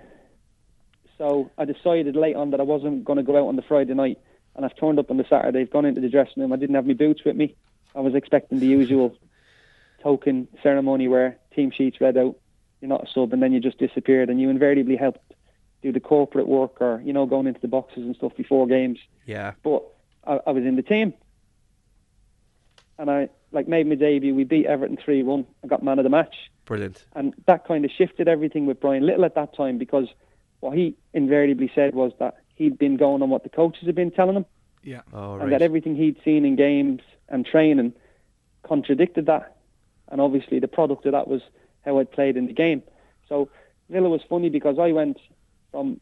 [SPEAKER 4] So I decided late on that I wasn't going to go out on the Friday night, and I've turned up on the Saturday. I've gone into the dressing room. I didn't have my boots with me. I was expecting the usual token ceremony where team sheets read out, you're not a sub, and then you just disappeared, and you invariably helped do the corporate work or, going into the boxes and stuff before games.
[SPEAKER 2] Yeah.
[SPEAKER 4] But I was in the team. And I made my debut. We beat Everton 3-1. I got man of the match.
[SPEAKER 2] Brilliant.
[SPEAKER 4] And that kind of shifted everything with Brian Little at that time, because what he invariably said was that he'd been going on what the coaches had been telling him.
[SPEAKER 3] Yeah.
[SPEAKER 2] Oh, right.
[SPEAKER 4] And that everything he'd seen in games and training contradicted that. And obviously the product of that was how I'd played in the game. So Villa was funny because I went from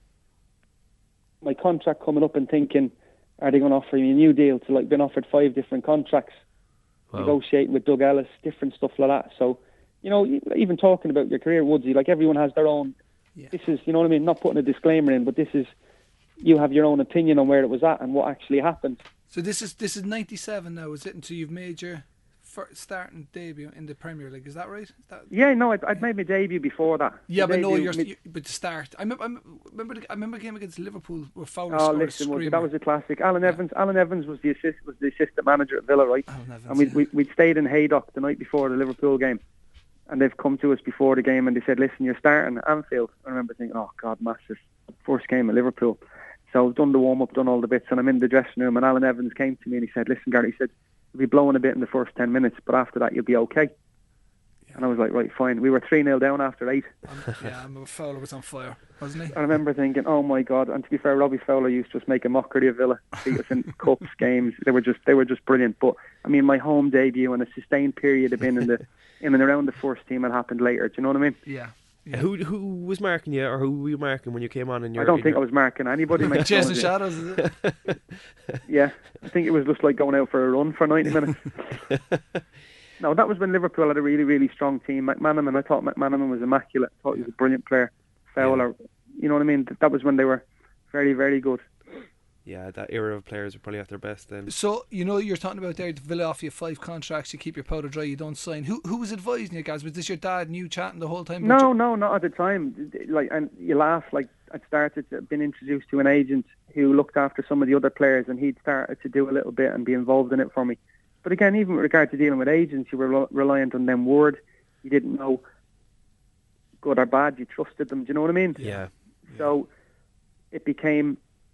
[SPEAKER 4] my contract coming up and thinking, are they going to offer me a new deal, to being offered 5 different contracts, negotiating with Doug Ellis, different stuff like that. So, even talking about your career, Woodsy, everyone has their own, this is, you know what I mean, not putting a disclaimer in, but this is, you have your own opinion on where it was at and what actually happened.
[SPEAKER 3] So this is 97 now, is it? Until you've made your starting debut in the Premier League, is that right?
[SPEAKER 4] Yeah, no, I'd made my debut before that.
[SPEAKER 3] Yeah, but no, but to start, I remember the game against Liverpool where Fowler scored a screamer.
[SPEAKER 4] That was a classic. Alan Evans was the assistant manager at Villa, right?
[SPEAKER 3] Alan Evans,
[SPEAKER 4] and we'd stayed in Haydock the night before the Liverpool game, and they've come to us before the game and they said, "Listen, you're starting at Anfield." I remember thinking, "Oh God, massive first game at Liverpool." So I've done the warm up, done all the bits, and I'm in the dressing room, and Alan Evans came to me and he said, "Listen, Gary," he said, "you'll be blowing a bit in the first 10 minutes, but after that you'll be okay." Yeah. And I was like, right, fine. We were 3-0 down after 8.
[SPEAKER 3] Fowler was on fire, wasn't he?
[SPEAKER 4] I remember thinking, oh my God. And to be fair, Robbie Fowler used to just make a mockery of Villa, beat us in cups, games. They were just brilliant. But I mean, my home debut and a sustained period of being in and around the first team had happened later. Do you know what I mean?
[SPEAKER 3] Yeah.
[SPEAKER 2] Who was marking you, or who were you marking when you came on?
[SPEAKER 4] I don't think I was marking anybody.
[SPEAKER 3] Jason Shadows, is it?
[SPEAKER 4] Yeah, I think it was just like going out for a run for 90 minutes. No, that was when Liverpool had a really, really strong team. McManaman, I thought McManaman was immaculate. I thought he was a brilliant player. Fowler, you know what I mean? That was when they were very, very good.
[SPEAKER 2] Yeah, that era of players were probably at their best then.
[SPEAKER 3] So, you're talking about there, Villa offer you 5 contracts, you keep your powder dry, you don't sign. Who was advising you guys? Was this your dad and you chatting the whole time?
[SPEAKER 4] No, not at the time. And you laugh, I'd been introduced to an agent who looked after some of the other players, and he'd started to do a little bit and be involved in it for me. But again, even with regard to dealing with agents, you were reliant on them word. You didn't know good or bad, you trusted them, do you know what I mean?
[SPEAKER 2] Yeah.
[SPEAKER 4] So it became,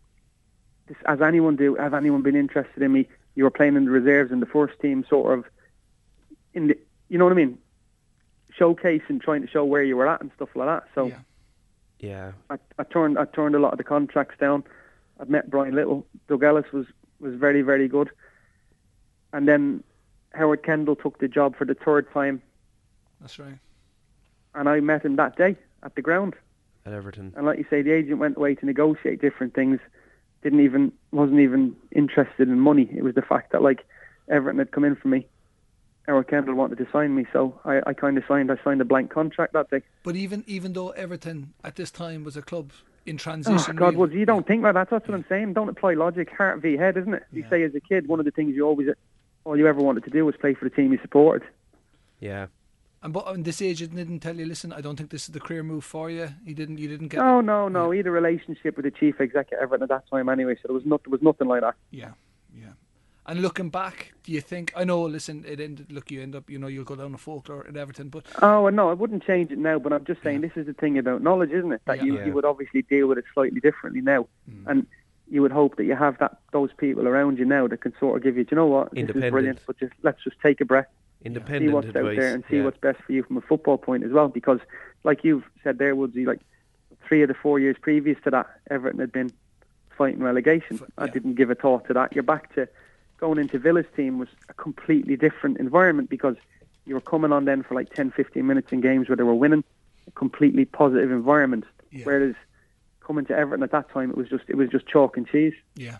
[SPEAKER 4] as anyone do, has anyone been interested in me? You were playing in the reserves in the first team, sort of, you know what I mean? Showcasing, trying to show where you were at and stuff like that. So
[SPEAKER 2] yeah.
[SPEAKER 4] I turned a lot of the contracts down. I've met Brian Little. Doug Ellis was very, very good. And then Howard Kendall took the job for the 3rd time.
[SPEAKER 3] That's right.
[SPEAKER 4] And I met him that day at the ground.
[SPEAKER 2] At Everton.
[SPEAKER 4] And like you say, the agent went away to negotiate different things. Wasn't even interested in money. It was the fact that Everton had come in for me. Howard Kendall wanted to sign me, so I kind of signed. I signed a blank contract that day.
[SPEAKER 3] But even though Everton at this time was a club in transition.
[SPEAKER 4] Oh God, Woods, you don't think like that. That's what I'm saying. Don't apply logic. Heart v head, isn't it? You say as a kid, one of the things all you ever wanted to do was play for the team you supported.
[SPEAKER 2] Yeah.
[SPEAKER 3] And but on this age, he didn't tell you, listen, I don't think this is the career move for you. You didn't get.
[SPEAKER 4] No. He had a relationship with the chief executive at Everton at that time anyway, so there was nothing like that.
[SPEAKER 3] Yeah. And looking back, do you think? I know. Listen, it ended. Look, you end up. You'll go down to folklore at Everton, but.
[SPEAKER 4] Oh no, I wouldn't change it now. But I'm just saying, this is the thing about knowledge, isn't it? That you would obviously deal with it slightly differently now, and you would hope that you have those people around you now that can sort of give you, do you know what, this is brilliant, but let's just take a breath,
[SPEAKER 2] independent
[SPEAKER 4] see what's
[SPEAKER 2] advice.
[SPEAKER 4] out there and see what's best for you from a football point as well. Because, like you've said there, Woodsy, like 3 of the 4 years previous to that, Everton had been fighting relegation. I didn't give a thought to that. You're back to going into Villa's team was a completely different environment because you were coming on then for like 10, 15 minutes in games where they were winning, a completely positive environment. Whereas coming to Everton at that time, it was just chalk and cheese.
[SPEAKER 3] Yeah.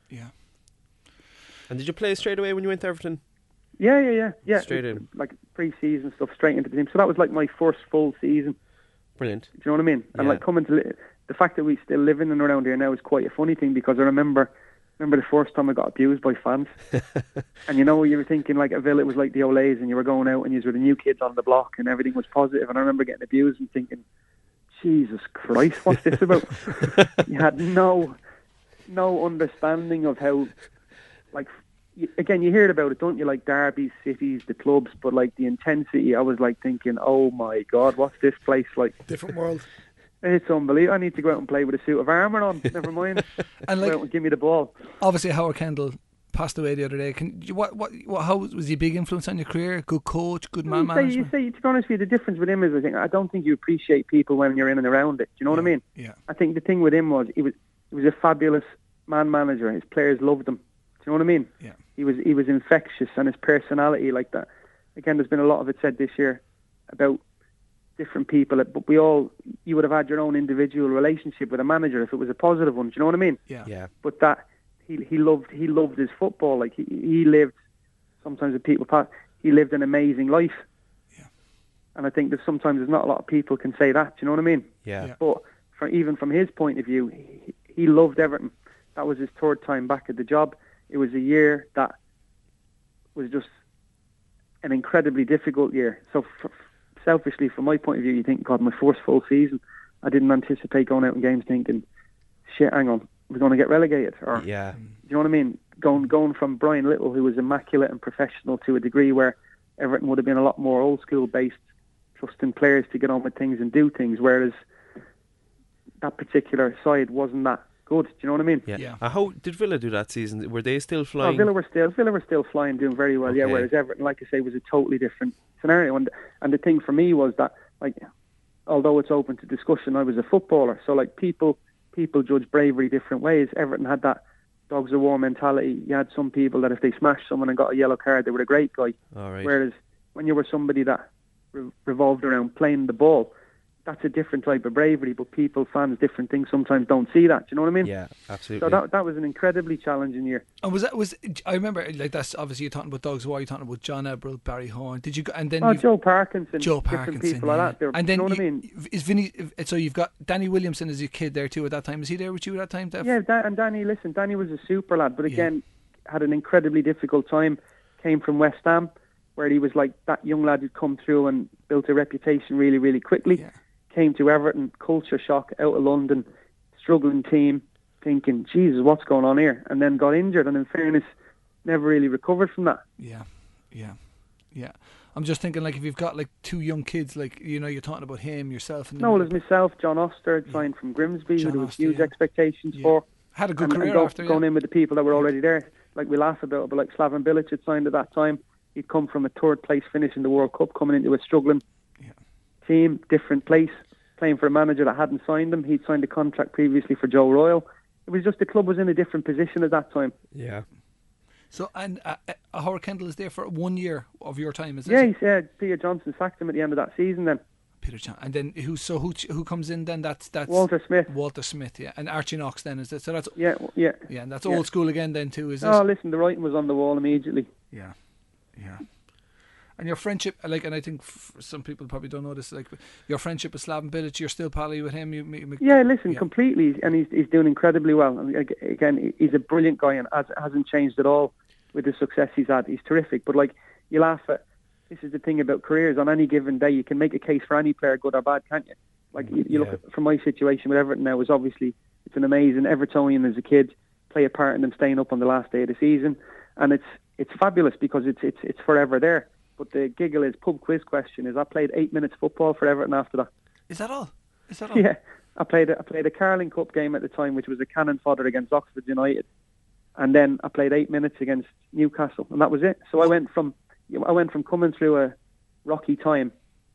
[SPEAKER 2] And did you play straight away when you went to Everton?
[SPEAKER 4] Yeah.
[SPEAKER 2] Straight in,
[SPEAKER 4] like pre-season stuff, straight into the team. So that was like my first full season.
[SPEAKER 2] Brilliant.
[SPEAKER 4] Do you know what I mean? And like coming to the fact that we still live in and around here now is quite a funny thing because I remember the first time I got abused by fans. And you were thinking like at Villa it was like the Olays and you were going out and you were the new kids on the block and everything was positive. And I remember getting abused and thinking, Jesus Christ, what's this about? You had no understanding of how, like, again, you hear about it, don't you? Like derbies, cities, the clubs, but like the intensity, I was like thinking, oh my God, what's this place like?
[SPEAKER 3] Different world.
[SPEAKER 4] It's unbelievable. I need to go out and play with a suit of armour on. Never mind.
[SPEAKER 3] And
[SPEAKER 4] go out and give me the ball.
[SPEAKER 3] Obviously, Howard Kendall passed away the other day. How was he a big influence on your career? Good coach, good man management?
[SPEAKER 4] You say, to be honest with you, the difference with him is I don't think you appreciate people when you're in and around it. Do you know what I mean?
[SPEAKER 3] Yeah.
[SPEAKER 4] I think the thing with him was he was a fabulous man manager. His players loved him. Do you know what I mean?
[SPEAKER 3] Yeah.
[SPEAKER 4] He was infectious, and his personality like that. Again, there's been a lot of it said this year about different people, but you would have had your own individual relationship with a manager if it was a positive one. Do you know what I mean?
[SPEAKER 3] Yeah.
[SPEAKER 4] But that he loved his football. Like he lived. Sometimes with people pass, he lived an amazing life.
[SPEAKER 3] Yeah.
[SPEAKER 4] And I think that sometimes there's not a lot of people can say that. Do you know what I mean?
[SPEAKER 2] Yeah.
[SPEAKER 4] But even from his point of view, he loved Everton. That was his third time back at the job. It was a year that was just an incredibly difficult year. So selfishly, from my point of view, you think, God, my first full season, I didn't anticipate going out in games thinking, shit, hang on, we're going to get relegated. Or, do you know what I mean? Going from Brian Little, who was immaculate and professional, to a degree where Everton would have been a lot more old school based, trusting players to get on with things and do things, whereas that particular side wasn't that good. Do you know what I mean?
[SPEAKER 2] Yeah. How did Villa do that season? Were they still flying?
[SPEAKER 4] Villa were still flying, doing very well. Okay. Yeah, whereas Everton, like I say, was a totally different scenario. And the thing for me was that, like, although it's open to discussion, I was a footballer, so like people judge bravery different ways. Everton had that dogs of war mentality. You had some people that if they smashed someone and got a yellow card, they were a great guy.
[SPEAKER 2] All right.
[SPEAKER 4] Whereas when you were somebody that revolved around playing the ball, that's a different type of bravery, but fans, different things sometimes don't see that. Do you know what I mean?
[SPEAKER 2] Yeah, absolutely.
[SPEAKER 4] So that was an incredibly challenging year.
[SPEAKER 3] And I remember, like, that's obviously you're talking about dogs of war, you're talking about John Eberl, Barry Horn. Did you go, and then
[SPEAKER 4] Joe Parkinson, different people like that.
[SPEAKER 3] And then
[SPEAKER 4] you know what I mean?
[SPEAKER 3] Is Vinny? So you've got Danny Williamson as your kid there too at that time. Was he there with you at that time, Dev?
[SPEAKER 4] Yeah, and Danny was a super lad, but again, had an incredibly difficult time. Came from West Ham, where he was like that young lad who'd come through and built a reputation really, really quickly.
[SPEAKER 3] Yeah.
[SPEAKER 4] Came to Everton, culture shock, out of London, struggling team, thinking, Jesus, what's going on here? And then got injured, and in fairness, never really recovered from that.
[SPEAKER 3] Yeah. I'm just thinking, like, if you've got like two young kids, like, you're talking about him, yourself, and
[SPEAKER 4] there's myself, John Oster, signed from Grimsby, who there was huge expectations for.
[SPEAKER 3] Had a good career after
[SPEAKER 4] going in with the people that were already there. Like we laugh about it, but like Slaven Bilic had signed at that time. He'd come from a third place finish in the World Cup, coming into a struggling team, different place, playing for a manager that hadn't signed him. He'd signed a contract previously for Joe Royle. It was just the club was in a different position at that time.
[SPEAKER 2] Yeah.
[SPEAKER 3] So, and Howard Kendall is there for 1 year of your time, is it?
[SPEAKER 4] Yeah, he said Peter Johnson sacked him at the end of that season then.
[SPEAKER 3] Peter Johnson. And then who comes in then? That's
[SPEAKER 4] Walter Smith.
[SPEAKER 3] Walter Smith, yeah. And Archie Knox then, is it? So that's
[SPEAKER 4] Yeah,
[SPEAKER 3] and that's old school again then too, is it?
[SPEAKER 4] Oh, listen, the writing was on the wall immediately.
[SPEAKER 3] Yeah. And your friendship, like, and I think some people probably don't know this, like, your friendship with Slaven Bilic, you're still pally with him.
[SPEAKER 4] Completely, and he's doing incredibly well. And again, he's a brilliant guy and hasn't changed at all with the success he's had. He's terrific. But like, you laugh at this is the thing about careers. On any given day, you can make a case for any player, good or bad, can't you? Like you look at, from my situation with Everton now, is obviously it's an amazing Evertonian as a kid, play a part in them staying up on the last day of the season, and it's fabulous because it's forever there. But the giggle is pub quiz question is I played 8 minutes football for Everton after that.
[SPEAKER 3] Is that all?
[SPEAKER 4] Yeah, I played a Carling Cup game at the time, which was a cannon fodder against Oxford United, and then I played 8 minutes against Newcastle, and that was it. So I went from coming through a rocky time,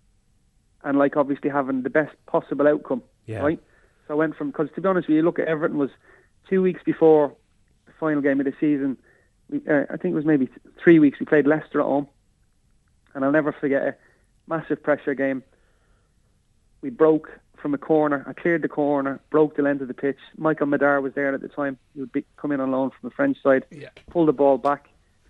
[SPEAKER 4] and like obviously having the best possible outcome, right? So I went from, because to be honest with you, look at Everton was 2 weeks before the final game of the season. I think it was maybe 3 weeks. We played Leicester at home, and I'll never forget a massive pressure game. We broke from a corner. I cleared the corner, broke the length of the pitch. Michael Madar was there at the time. He would come in on loan from the French side. Yeah. Pull the ball back,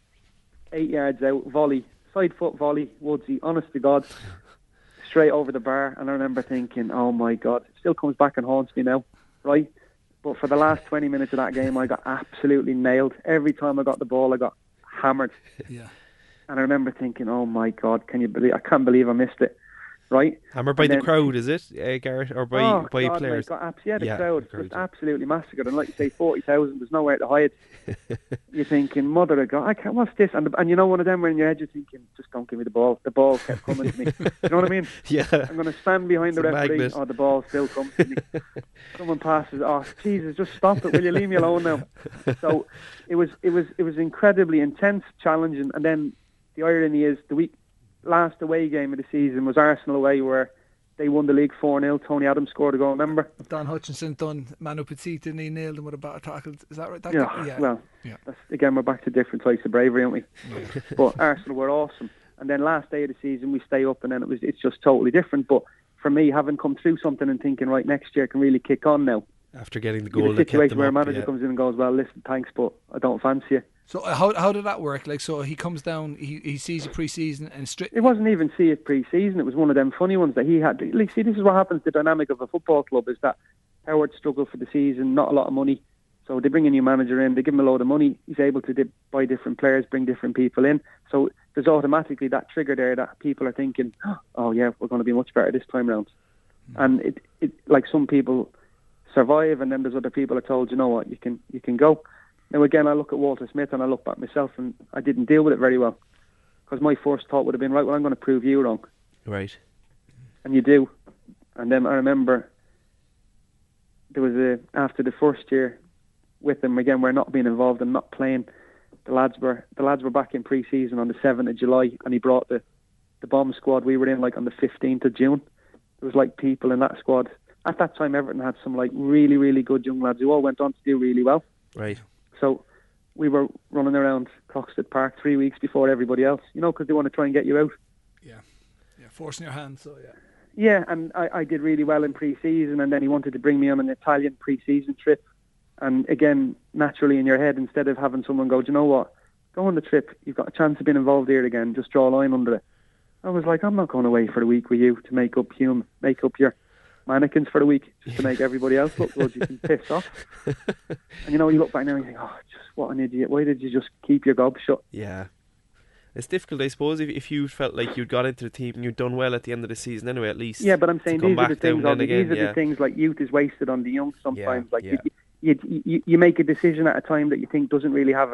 [SPEAKER 4] 8 yards out, volley, side foot volley, Woodsy, honest to God, straight over the bar. And I remember thinking, oh my God, it still comes back and haunts me now, right? But for the last 20 minutes of that game, I got absolutely nailed. Every time I got the ball, I got hammered. Yeah. And I remember thinking, oh my God, I can't believe I missed it. Right,
[SPEAKER 5] hammered by the crowd, is it, Garrett, or by players?
[SPEAKER 4] The crowd just absolutely massacred, and like you say, 40,000. There's nowhere to hide. You're thinking, mother of God, what's this? And you know, one of them were in your head. You're thinking, just don't give me the ball. The ball kept coming to me. You know what I mean?
[SPEAKER 5] Yeah.
[SPEAKER 4] I'm going to stand behind the referee. Magnet. Oh, the ball still comes to me. Someone passes. Oh, Jesus, just stop it. Will you leave me alone now? So it was incredibly intense, challenging, and then the irony is the last away game of the season was Arsenal away, where they won the league 4-0. Tony Adams scored a goal, remember?
[SPEAKER 3] Don Hutchinson done Manu Petit, and he nailed him with a batter tackle. Is that right?
[SPEAKER 4] That's, again, we're back to different types of bravery, aren't we? Yeah. But Arsenal were awesome. And then last day of the season, we stay up, and then it's just totally different. But for me, having come through something and thinking, right, next year can really kick on now.
[SPEAKER 5] After getting the goal,
[SPEAKER 4] the situation where a manager comes in and goes, well, listen, thanks, but I don't fancy you.
[SPEAKER 3] So how did that work? Like, so he comes down, he sees you pre-season and straight.
[SPEAKER 4] It wasn't even see it pre-season. It was one of them funny ones that he had. Like, see, this is what happens. The dynamic of a football club is that Howard struggled for the season, not a lot of money. So they bring a new manager in, they give him a load of money. He's able to buy different players, bring different people in. So there's automatically that trigger there that people are thinking, oh yeah, we're going to be much better this time round. And it like some people survive, and then there's other people are told, you know what, you can go. Now again, I look at Walter Smith and I look back myself, and I didn't deal with it very well, because my first thought would have been, right, well, I'm going to prove you wrong.
[SPEAKER 5] Right. And
[SPEAKER 4] you do. And then I remember there was after the first year with him, again, we're not being involved and not playing. The lads were back in pre-season on the 7th of July, and he brought the bomb squad we were in like on the 15th of June. There was like people in that squad. At that time, Everton had some like really, really good young lads who all went on to do really well.
[SPEAKER 5] Right.
[SPEAKER 4] So we were running around Croxted Park 3 weeks before everybody else, you know, because they want to try and get you out.
[SPEAKER 3] Yeah, forcing your hand, so yeah.
[SPEAKER 4] Yeah, and I did really well in pre-season, and then he wanted to bring me on an Italian pre-season trip. And again, naturally in your head, instead of having someone go, do you know what, go on the trip, you've got a chance of being involved here again, just draw a line under it. I was like, I'm not going away for a week with you to make up your mannequins for the week, just to make everybody else look good. You can piss off. And you know, you look back now and you think, oh, just what an idiot. Why did you just keep your gob shut?
[SPEAKER 5] Yeah. It's difficult, I suppose, if you felt like you'd got into the team and you'd done well at the end of the season anyway, at least.
[SPEAKER 4] Yeah, but I'm saying these are the things. The things like youth is wasted on the young sometimes. You make a decision at a time that you think doesn't really have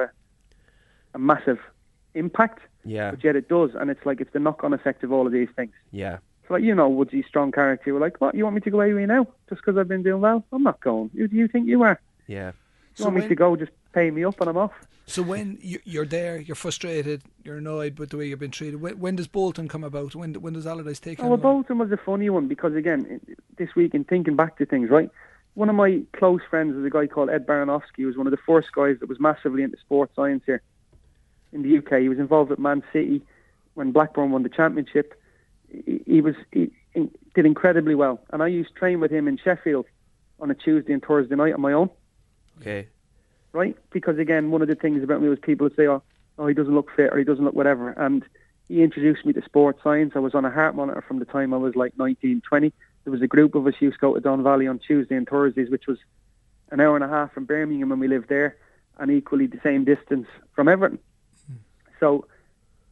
[SPEAKER 4] a massive impact.
[SPEAKER 5] Yeah.
[SPEAKER 4] But yet it does, and it's like it's the knock-on effect of all of these things.
[SPEAKER 5] Yeah.
[SPEAKER 4] So like, you know, Woodsy's strong character. We're like, what? You want me to go away with you now just because I've been doing well? I'm not going. Who do you think you are?
[SPEAKER 5] Yeah.
[SPEAKER 4] You want me to go? Just pay me up and I'm off.
[SPEAKER 3] So when you're there, you're frustrated, you're annoyed with the way you've been treated. When does Bolton come about? When does Allardyce take on?
[SPEAKER 4] Well, Bolton was a funny one because, again, this week in thinking back to things, right? One of my close friends was a guy called Ed Baranowski, who was one of the first guys that was massively into sports science here in the UK. He was involved with Man City when Blackburn won the championship. He did incredibly well. And I used to train with him in Sheffield on a Tuesday and Thursday night on my own.
[SPEAKER 5] Okay.
[SPEAKER 4] Right? Because, again, one of the things about me was people would say, oh, he doesn't look fit or he doesn't look whatever. And he introduced me to sports science. I was on a heart monitor from the time I was like 19, 20. There was a group of us who used to go to Don Valley on Tuesday and Thursdays, which was an hour and a half from Birmingham when we lived there, and equally the same distance from Everton. So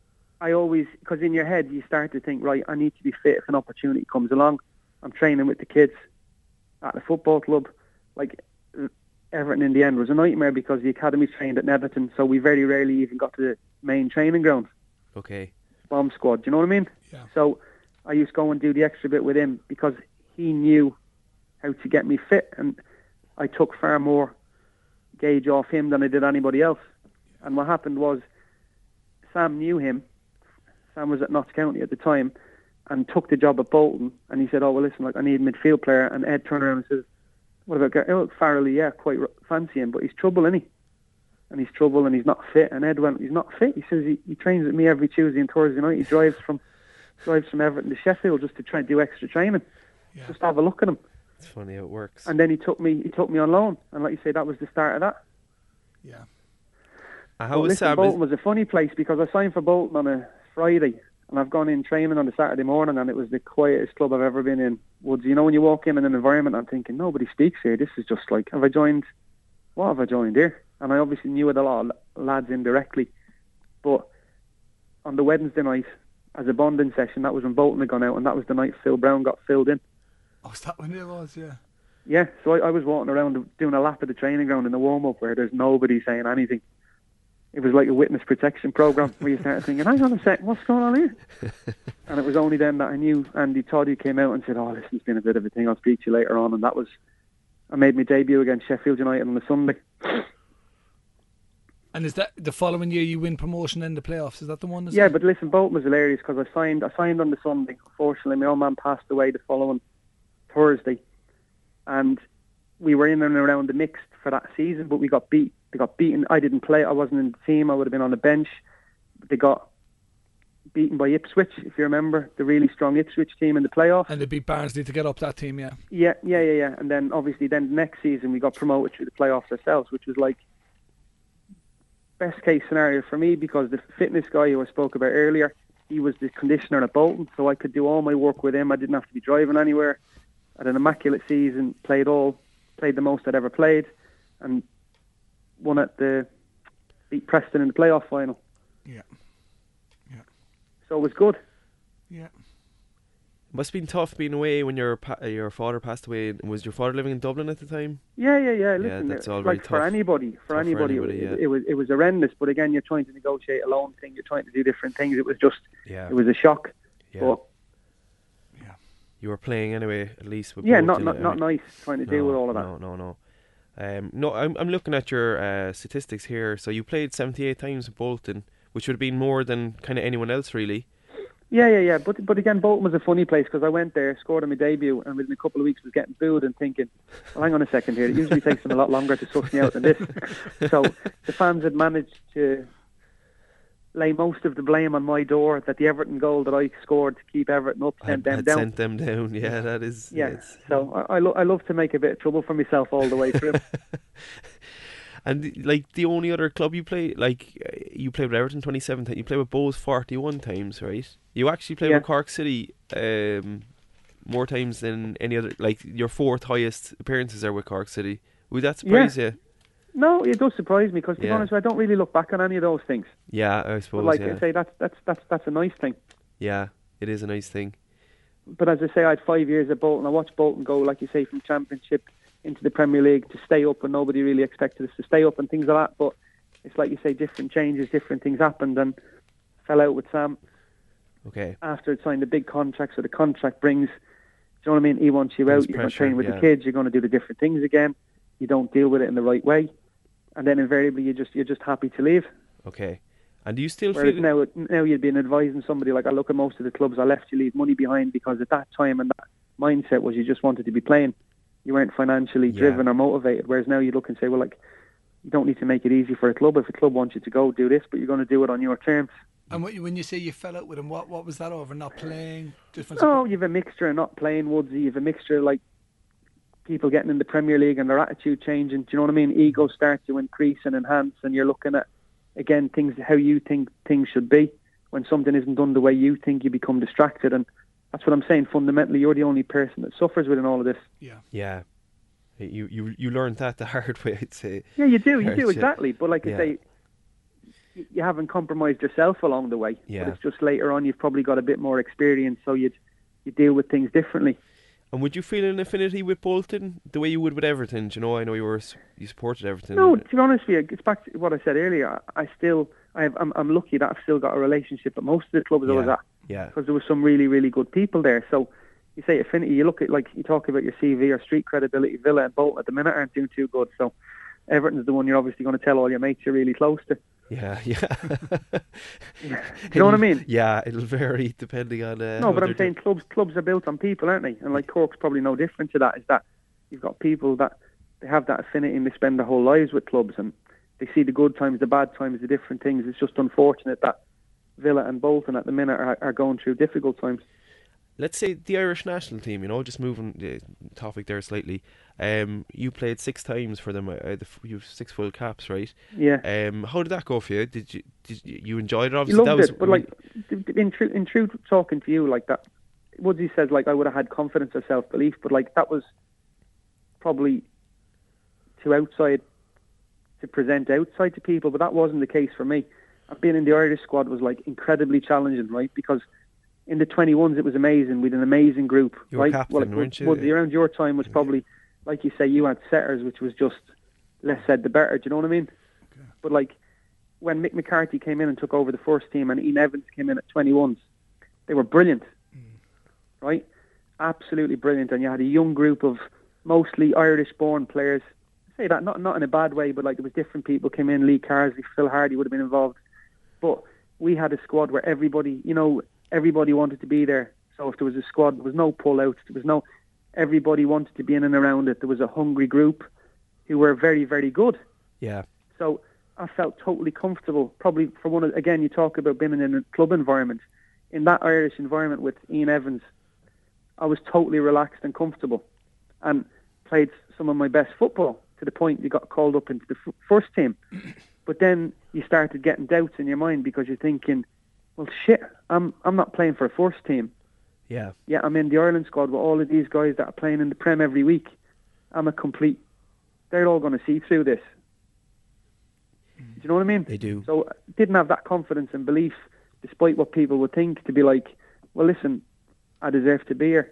[SPEAKER 4] I always, because in your head you start to think, right, I need to be fit if an opportunity comes along. I'm training with the kids at the football club. Like, Everton in the end was a nightmare because the academy trained at Neverton, so we very rarely even got to the main training ground.
[SPEAKER 2] Okay.
[SPEAKER 4] Bomb squad, do you know what I mean?
[SPEAKER 3] Yeah.
[SPEAKER 4] So I used to go and do the extra bit with him because he knew how to get me fit, and I took far more gauge off him than I did anybody else. And what happened was, Sam knew him. Sam was at Notts County at the time and took the job at Bolton, and he said, oh, well, listen, like, I need a midfield player. And Ed turned around and says, what about Farrelly? Yeah, quite fancy him, but he's trouble, isn't he? And he's trouble, and he's not fit. And Ed went, he's not fit. He says he trains with me every Tuesday and Thursday night. He drives from Everton to Sheffield just to try and do extra training. Yeah. Just have a look at him.
[SPEAKER 2] It's funny how it works.
[SPEAKER 4] And then he took me on loan, and like you say, that was the start of that.
[SPEAKER 3] Yeah.
[SPEAKER 2] How was
[SPEAKER 4] Sam? Bolton was a funny place because I signed for Bolton on a Friday, and I've gone in training on the Saturday morning, and it was the quietest club I've ever been in. Woods, you know, when you walk in an environment, I'm thinking, nobody speaks here. This is just like, what have I joined here? And I obviously knew it a lot of lads indirectly. But on the Wednesday night, as a bonding session, that was when Bolton had gone out, and that was the night Phil Brown got filled in.
[SPEAKER 3] Oh, is that when it was? Yeah.
[SPEAKER 4] Yeah, so I was walking around doing a lap of the training ground in the warm-up where there's nobody saying anything. It was like a witness protection program where you started thinking, hang on a sec, what's going on here? And it was only then that I knew Andy Toddy came out and said, oh, listen, it's been a bit of a thing, I'll speak to you later on. And I made my debut against Sheffield United on a Sunday.
[SPEAKER 3] And is that the following year you win promotion in the playoffs? Is that the one?
[SPEAKER 4] Yeah, but listen, Bolton was hilarious because I signed on the Sunday. Unfortunately, my old man passed away the following Thursday. And we were in and around the mix for that season, but we got beat. They got beaten. I didn't play. I wasn't in the team. I would have been on the bench. They got beaten by Ipswich, if you remember, the really strong Ipswich team in the playoff.
[SPEAKER 3] And they beat Barnsley to get up that team, yeah.
[SPEAKER 4] Yeah. And then obviously the next season we got promoted through the playoffs ourselves, which was like best case scenario for me because the fitness guy who I spoke about earlier, he was the conditioner at Bolton, so I could do all my work with him. I didn't have to be driving anywhere. I had an immaculate season, played the most I'd ever played, and beat Preston in the playoff final.
[SPEAKER 3] Yeah.
[SPEAKER 4] So it was good.
[SPEAKER 3] Yeah.
[SPEAKER 2] It must have been tough being away when your father passed away. Was your father living in Dublin at the time?
[SPEAKER 4] Yeah. Listen,
[SPEAKER 2] that's all
[SPEAKER 4] like
[SPEAKER 2] very
[SPEAKER 4] for
[SPEAKER 2] tough.
[SPEAKER 4] anybody, it was horrendous. But again, you're trying to negotiate a loan thing. You're trying to do different things. It was just, it was a shock.
[SPEAKER 2] Yeah.
[SPEAKER 4] But
[SPEAKER 2] you were playing anyway, at least. With
[SPEAKER 4] not nice trying to deal with all of that.
[SPEAKER 2] No. I'm looking at your statistics here. So you played 78 times with Bolton, which would have been more than kind of anyone else, really.
[SPEAKER 4] Yeah. But again, Bolton was a funny place because I went there, scored on my debut, and within a couple of weeks was getting booed and thinking, well, hang on a second here. It usually takes them a lot longer to suss me out than this. So the fans had managed to lay most of the blame on my door that the Everton goal that I scored to keep Everton up sent them down.
[SPEAKER 2] Sent them down, yeah, that is...
[SPEAKER 4] Yeah, so I love to make a bit of trouble for myself all the way through.
[SPEAKER 2] And, like, the only other club you play, like, you played with Everton 27 times, you played with Bohs 41 times, right? You actually played with Cork City more times than any other, like, your fourth highest appearances are with Cork City. Would that surprise you?
[SPEAKER 4] No, it does surprise me because, to be honest, I don't really look back on any of those things.
[SPEAKER 2] Yeah, I suppose.
[SPEAKER 4] But I say that's a nice thing.
[SPEAKER 2] Yeah, it is a nice thing.
[SPEAKER 4] But as I say, I had 5 years at Bolton. I watched Bolton go, like you say, from Championship into the Premier League to stay up, and nobody really expected us to stay up and things like that. But it's like you say, different changes, different things happened, and fell out with Sam.
[SPEAKER 2] Okay.
[SPEAKER 4] After it signed a big contract, so the contract brings, do you know what I mean? He wants you out. You're going to train with the kids. You're going to do the different things again. You don't deal with it in the right way. And then invariably you're just happy to leave.
[SPEAKER 2] Okay. And do you still
[SPEAKER 4] Whereas
[SPEAKER 2] feel...
[SPEAKER 4] now you'd been advising somebody, like I look at most of the clubs, I left you leave money behind because at that time and that mindset was you just wanted to be playing. You weren't financially driven or motivated. Whereas now you look and say, well, like, you don't need to make it easy for a club. If a club wants you to go, do this, but you're going to do it on your terms.
[SPEAKER 3] And when you say you fell out with him, what was that over? Not playing?
[SPEAKER 4] Oh, you have a mixture of not playing, Woodsy. You have a mixture of, like, people getting in the Premier League and their attitude changing. Do you know what I mean? Ego starts to increase and enhance, and you're looking at, again, things how you think things should be. When something isn't done the way you think, you become distracted, and that's what I'm saying. Fundamentally, you're the only person that suffers within all of this.
[SPEAKER 2] Yeah. You learned that the hard way, I'd say.
[SPEAKER 4] Yeah, you do exactly. But like I say, you haven't compromised yourself along the way.
[SPEAKER 2] Yeah.
[SPEAKER 4] But it's just later on you've probably got a bit more experience, so you deal with things differently.
[SPEAKER 2] And would you feel an affinity with Bolton the way you would with Everton? Do you know, I know you supported Everton.
[SPEAKER 4] No, to be honest with you, it's back to what I said earlier. I'm lucky that I've still got a relationship with most of the clubs I was at.
[SPEAKER 2] Yeah.
[SPEAKER 4] Because there were some really, really good people there. So you say affinity, you look at, like, you talk about your CV or street credibility. Villa and Bolton at the minute aren't doing too good. So Everton's the one you're obviously going to tell all your mates you're really close to.
[SPEAKER 2] Yeah.
[SPEAKER 4] Do you know what I mean?
[SPEAKER 2] Yeah, it'll vary depending on.
[SPEAKER 4] No, but I'm saying clubs are built on people, aren't they? And like Cork's probably no different to that. Is that you've got people that they have that affinity and they spend their whole lives with clubs and they see the good times, the bad times, the different things. It's just unfortunate that Villa and Bolton at the minute are going through difficult times.
[SPEAKER 2] Let's say the Irish national team, just moving the topic there slightly. You played 6 times for them. You have 6 full caps, right?
[SPEAKER 4] Yeah.
[SPEAKER 2] How did that go for you? Did you enjoy it?
[SPEAKER 4] You
[SPEAKER 2] Obviously,
[SPEAKER 4] loved it, but like in truth, talking to you like that, Woodsy says like I would have had confidence or self belief, but like that was probably to present outside to people, but that wasn't the case for me. Being in the Irish squad was like incredibly challenging, right? Because in the 21s it was amazing. We had an amazing group,
[SPEAKER 2] you were
[SPEAKER 4] right?
[SPEAKER 2] Captain, weren't you?
[SPEAKER 4] Woodsy, around your time was probably, like you say, you had setters, which was just less said the better. Do you know what I mean? Okay. But like when Mick McCarthy came in and took over the first team, and Ian Evans came in at 21s, they were brilliant, right? Absolutely brilliant. And you had a young group of mostly Irish-born players. I say that not in a bad way, but like there was different people came in. Lee Carsley, Phil Hardy would have been involved, but we had a squad where everybody wanted to be there. So if there was a squad, there was no pull-outs. Everybody wanted to be in and around it. There was a hungry group who were very, very good.
[SPEAKER 2] Yeah.
[SPEAKER 4] So I felt totally comfortable. Probably again, you talk about being in a club environment. In that Irish environment with Ian Evans, I was totally relaxed and comfortable and played some of my best football to the point you got called up into the first team. But then you started getting doubts in your mind because you're thinking, well, shit, I'm not playing for a first team.
[SPEAKER 2] Yeah.
[SPEAKER 4] Yeah, I'm in the Ireland squad with all of these guys that are playing in the Prem every week. They're all going to see through this. Do you know what I mean?
[SPEAKER 2] They do.
[SPEAKER 4] So I didn't have that confidence and belief, despite what people would think, to be like, well, listen, I deserve to be here.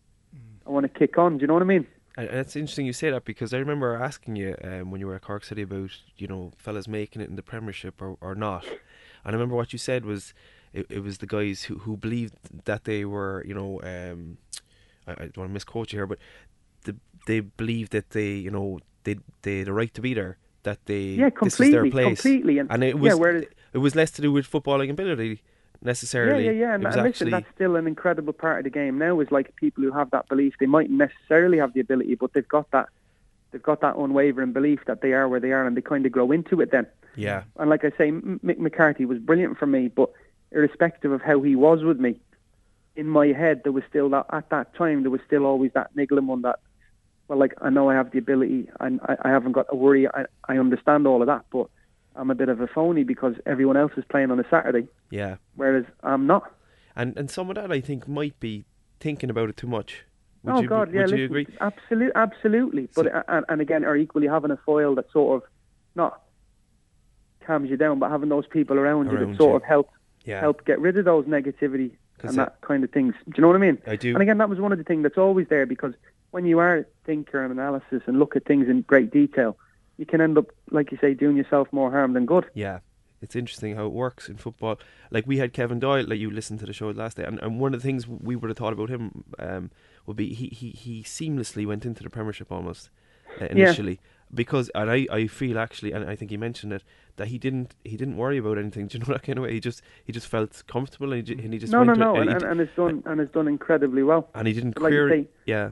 [SPEAKER 4] I want to kick on. Do you know what I mean?
[SPEAKER 2] And it's interesting you say that because I remember asking you when you were at Cork City about, fellas making it in the Premiership or not. And I remember what you said was it was the guys who believed that they were, I don't want to misquote you here, but they believed that they had the right to be there, that this is their place.
[SPEAKER 4] Completely.
[SPEAKER 2] And it was less to do with footballing ability necessarily.
[SPEAKER 4] Yeah. And listen, that's still an incredible part of the game now, is like people who have that belief. They mightn't necessarily have the ability, but they've got that unwavering belief that they are where they are, and they kind of grow into it then.
[SPEAKER 2] Yeah.
[SPEAKER 4] And like I say, Mick McCarthy was brilliant for me, but irrespective of how he was with me, in my head there was still that, at that time, there was still always that niggling one that, well, like, I know I have the ability and I haven't got to worry. I understand all of that, but I'm a bit of a phony because everyone else is playing on a Saturday.
[SPEAKER 2] Yeah.
[SPEAKER 4] Whereas I'm not.
[SPEAKER 2] And some of that, I think, might be thinking about it too much.
[SPEAKER 4] Would you agree? Absolutely. But and again, or equally having a foil that sort of not calms you down, but having those people around you that sort of help get rid of those negativity and that kind of things. Do you know what I mean?
[SPEAKER 2] I do.
[SPEAKER 4] And again, that was one of the things that's always there, because when you are a thinker and analysis and look at things in great detail, you can end up, like you say, doing yourself more harm than good.
[SPEAKER 2] Yeah. It's interesting how it works in football. Like, we had Kevin Doyle, like you listened to the show last day, and one of the things we would have thought about him would be he seamlessly went into the Premiership almost initially. Because, and I feel actually, and I think he mentioned it, that he didn't worry about anything. Do you know that kind of way? He just felt comfortable, and he just went
[SPEAKER 4] and has done incredibly well.
[SPEAKER 2] And he didn't query.
[SPEAKER 4] Like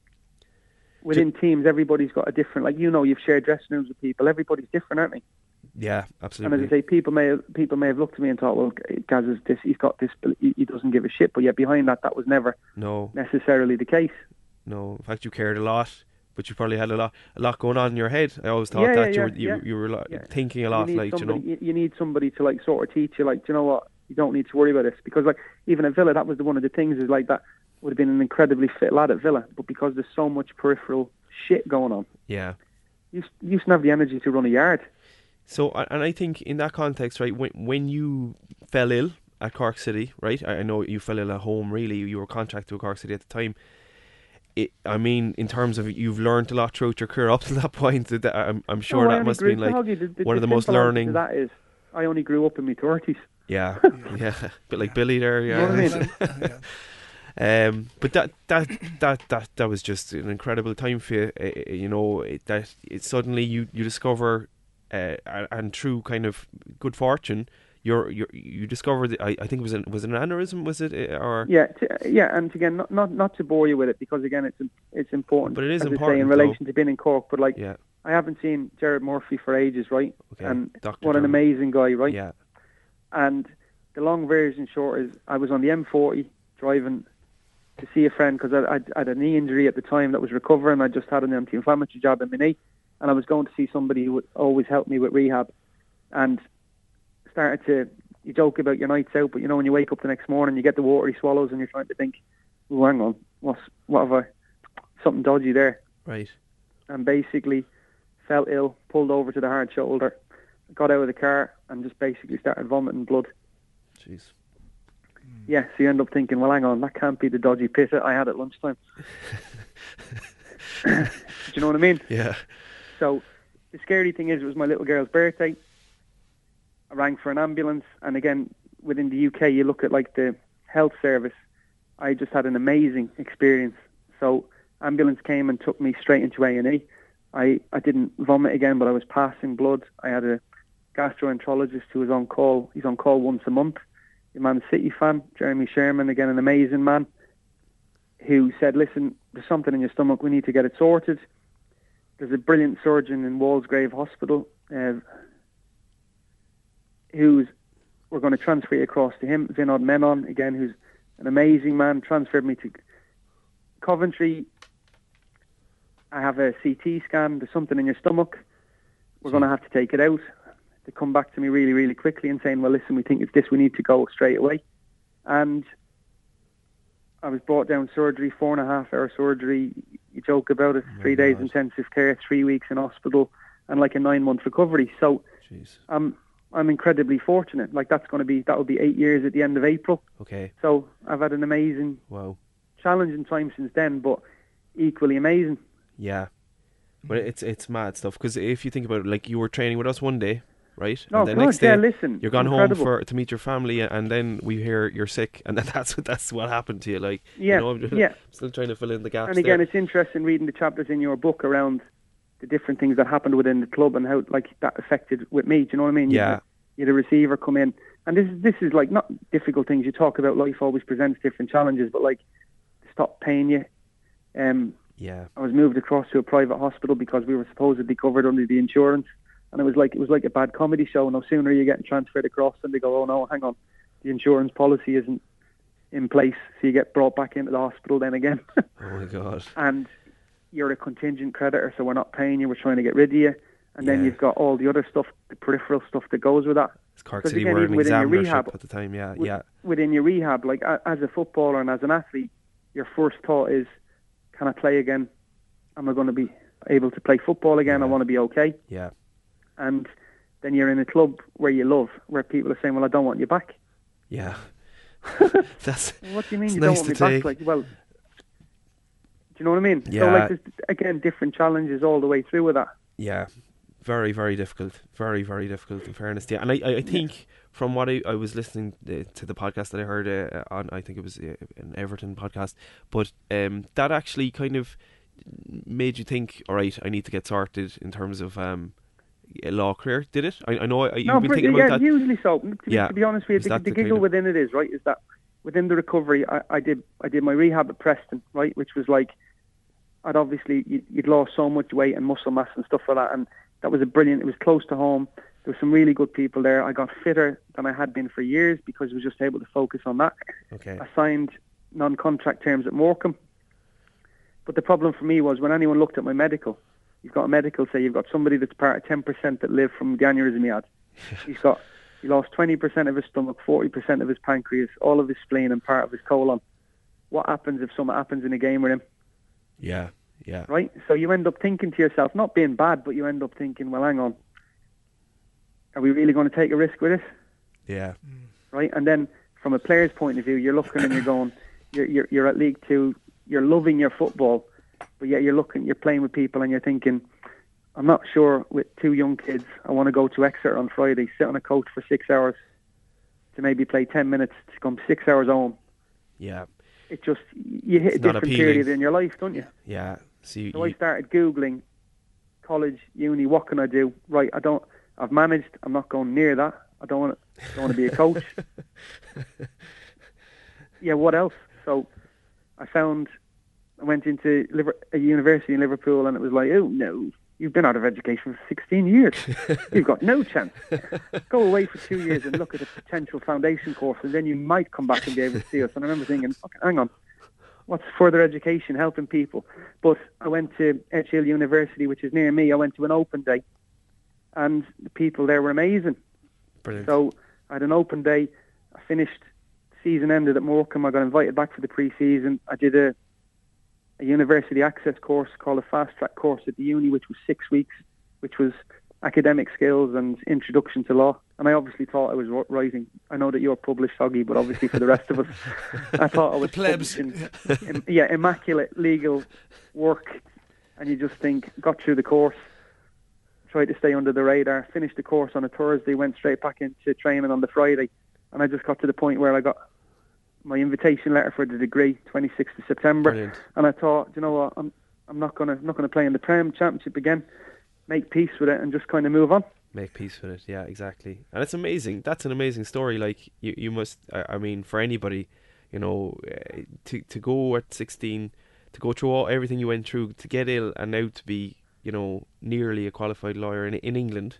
[SPEAKER 4] within teams, everybody's got a different. Like, you've shared dressing rooms with people. Everybody's different, aren't they?
[SPEAKER 2] Yeah, absolutely.
[SPEAKER 4] And as I say, people may have looked at me and thought, well, Gaz is this. He's got this. He doesn't give a shit. But yet behind that was never necessarily the case.
[SPEAKER 2] No, in fact, you cared a lot. But you probably had a lot going on in your head. I always thought you were thinking a lot.
[SPEAKER 4] You need somebody to like sort of teach you, like, do you know what, you don't need to worry about this, because like even at Villa, that was one of the things, is like that would have been an incredibly fit lad at Villa, but because there's so much peripheral shit going on,
[SPEAKER 2] you
[SPEAKER 4] used to have the energy to run a yard.
[SPEAKER 5] So, and I think in that context, right, when you fell ill at Cork City, right, I know you fell ill at home, really, you were contracted to Cork City at the time. I mean, in terms of you've learned a lot throughout your career up to that point, I'm sure that must have been like one of the most learning.
[SPEAKER 4] That is, I only grew up in my 30s.
[SPEAKER 5] Yeah, yeah, a bit like Billy there, yeah.
[SPEAKER 4] You know what I mean?
[SPEAKER 5] But that was just an incredible time for you. You know, suddenly you discover, and through kind of good fortune, you discovered. I think it was an aneurysm, was it? Or
[SPEAKER 4] yeah, and again, not to bore you with it, because again, it's important.
[SPEAKER 5] But it is
[SPEAKER 4] as
[SPEAKER 5] important
[SPEAKER 4] I say, in relation to being in Cork. But like,
[SPEAKER 5] yeah.
[SPEAKER 4] I haven't seen Jared Murphy for ages, right?
[SPEAKER 5] Okay.
[SPEAKER 4] And
[SPEAKER 5] Dr.
[SPEAKER 4] what an amazing guy, right?
[SPEAKER 5] Yeah.
[SPEAKER 4] And the long version short is, I was on the M40 driving to see a friend, because I had a knee injury at the time that was recovering. I just had an anti-inflammatory jab in my knee, and I was going to see somebody who would always help me with rehab. And you joke about your nights out, but you know, when you wake up the next morning, you get the watery swallows, and you're trying to think, oh, hang on, what have I, something dodgy there.
[SPEAKER 5] Right.
[SPEAKER 4] And basically felt ill, pulled over to the hard shoulder, got out of the car, and just basically started vomiting blood.
[SPEAKER 5] Jeez.
[SPEAKER 4] Yeah, so you end up thinking, well, hang on, that can't be the dodgy pit I had at lunchtime. Do you know what I mean?
[SPEAKER 5] Yeah.
[SPEAKER 4] So the scary thing is, it was my little girl's birthday. I rang for an ambulance, and again, within the UK, you look at like the health service. I just had an amazing experience. So ambulance came and took me straight into A&E. I didn't vomit again, but I was passing blood. I had a gastroenterologist who was on call. He's on call once a month. A Man City fan, Jeremy Sherman, again an amazing man, who said, listen, there's something in your stomach, we need to get it sorted. There's a brilliant surgeon in Walsgrave Hospital we're going to transfer you across to him, Vinod Menon, again, who's an amazing man, transferred me to Coventry. I have a CT scan, there's something in your stomach, we're going to have to take it out. They come back to me really, really quickly and saying, well, listen, we think it's this, we need to go straight away. And I was brought down surgery, 4.5-hour surgery. You joke about it, 3 days intensive care, 3 weeks in hospital, and like a 9-month recovery. So I'm incredibly fortunate. Like, that will be 8 years at the end of April.
[SPEAKER 5] Okay.
[SPEAKER 4] So I've had an amazing, challenging time since then, but equally amazing.
[SPEAKER 5] Yeah. But it's mad stuff, because if you think about it, like, you were training with us one day, right?
[SPEAKER 4] No,
[SPEAKER 5] and the next day,
[SPEAKER 4] listen,
[SPEAKER 5] you're gone home to meet your family, and then we hear you're sick, and that's what happened to you. Like,
[SPEAKER 4] yeah,
[SPEAKER 5] you know, I'm still trying to fill in the gaps.
[SPEAKER 4] And again,
[SPEAKER 5] there.
[SPEAKER 4] It's interesting reading the chapters in your book around the different things that happened within the club and how like that affected with me. Do you know what I mean?
[SPEAKER 5] Yeah.
[SPEAKER 4] You had a receiver come in, and this is like not difficult things. You talk about life always presents different challenges, but like, stop paying you.
[SPEAKER 5] Yeah.
[SPEAKER 4] I was moved across to a private hospital because we were supposedly covered under the insurance, and it was like a bad comedy show. No sooner are you getting transferred across, and they go, oh no, hang on, the insurance policy isn't in place, so you get brought back into the hospital then again.
[SPEAKER 5] Oh my God.
[SPEAKER 4] And you're a contingent creditor, so we're not paying you, we're trying to get rid of you. And then you've got all the other stuff, the peripheral stuff that goes with that.
[SPEAKER 5] Cork City were an examinership at the time, yeah.
[SPEAKER 4] Within your rehab, like as a footballer and as an athlete, your first thought is, can I play again? Am I going to be able to play football again? I want to be okay.
[SPEAKER 5] Yeah.
[SPEAKER 4] And then you're in a club where you love, where people are saying, well, I don't want you back.
[SPEAKER 5] Yeah. That's
[SPEAKER 4] what do you mean you
[SPEAKER 5] nice
[SPEAKER 4] don't want me back? Like, well, do you know what I mean?
[SPEAKER 5] Yeah.
[SPEAKER 4] So like, there's, again, different challenges all the way through with that.
[SPEAKER 5] Yeah. Very, very difficult. Very, very difficult, in fairness. Yeah. And I think from what I was listening to the podcast that I heard on, I think it was an Everton podcast, but that actually kind of made you think, all right, I need to get sorted in terms of a law career. Did it? I know you've been thinking about that.
[SPEAKER 4] Usually so. To be honest with you, the giggle within it is, right, is that within the recovery, I did my rehab at Preston, right, which was like, you'd lost so much weight and muscle mass and stuff like that, and that was it was close to home. There were some really good people there. I got fitter than I had been for years because I was just able to focus on that.
[SPEAKER 5] Okay.
[SPEAKER 4] I signed non-contract terms at Morecambe. But the problem for me was when anyone looked at my medical, you've got a medical, say you've got somebody that's part of 10% that lived from the aneurysm he had. He lost 20% of his stomach, 40% of his pancreas, all of his spleen and part of his colon. What happens if something happens in a game with him?
[SPEAKER 5] Yeah.
[SPEAKER 4] Right? So you end up thinking to yourself, not being bad, but you end up thinking, well, hang on. are we really going to take a risk with it?
[SPEAKER 5] Yeah.
[SPEAKER 4] Right? And then from a player's point of view, you're looking and you're going, you're at League Two, you're loving your football, but yet you're playing with people and you're thinking, I'm not sure with 2 young kids, I want to go to Exeter on Friday, sit on a coach for 6 hours to maybe play 10 minutes to come 6 hours home.
[SPEAKER 5] Yeah.
[SPEAKER 4] It just, you hit a different period in your life, don't you?
[SPEAKER 5] Yeah.
[SPEAKER 4] So I started Googling college, uni, what can I do? Right, I've managed, I'm not going near that. I don't want to be a coach. Yeah, what else? So I went into a university in Liverpool, and it was like, oh no, you've been out of education for 16 years. You've got no chance. Go away for 2 years and look at a potential foundation course, and then you might come back and be able to see us. And I remember thinking, okay, hang on, what's further education, helping people? But I went to Edge Hill University, which is near me. I went to an open day, and the people there were amazing.
[SPEAKER 5] Brilliant.
[SPEAKER 4] So I had an open day. I finished, season ended at Morecambe. I got invited back for the pre-season. I did a university access course called a fast track course at the uni, which was 6 weeks, which was academic skills and introduction to law. And I obviously thought I was writing. I know that you're published, Hoggy, but obviously for the rest of us, I thought I was publishing immaculate legal work. And you just think, got through the course, tried to stay under the radar, finished the course on a Thursday, went straight back into training on the Friday. And I just got to the point where I got my invitation letter for the degree, 26th of September.
[SPEAKER 5] Brilliant.
[SPEAKER 4] And I thought, you know what, I'm not gonna play in the Prem Championship again. Make peace with it and just kind of move on.
[SPEAKER 5] Make peace with it, yeah, exactly. And it's amazing. That's an amazing story. Like you must. I mean, for anybody, you know, to go at 16, to go through everything you went through, to get ill, and now to be, you know, nearly a qualified lawyer in England.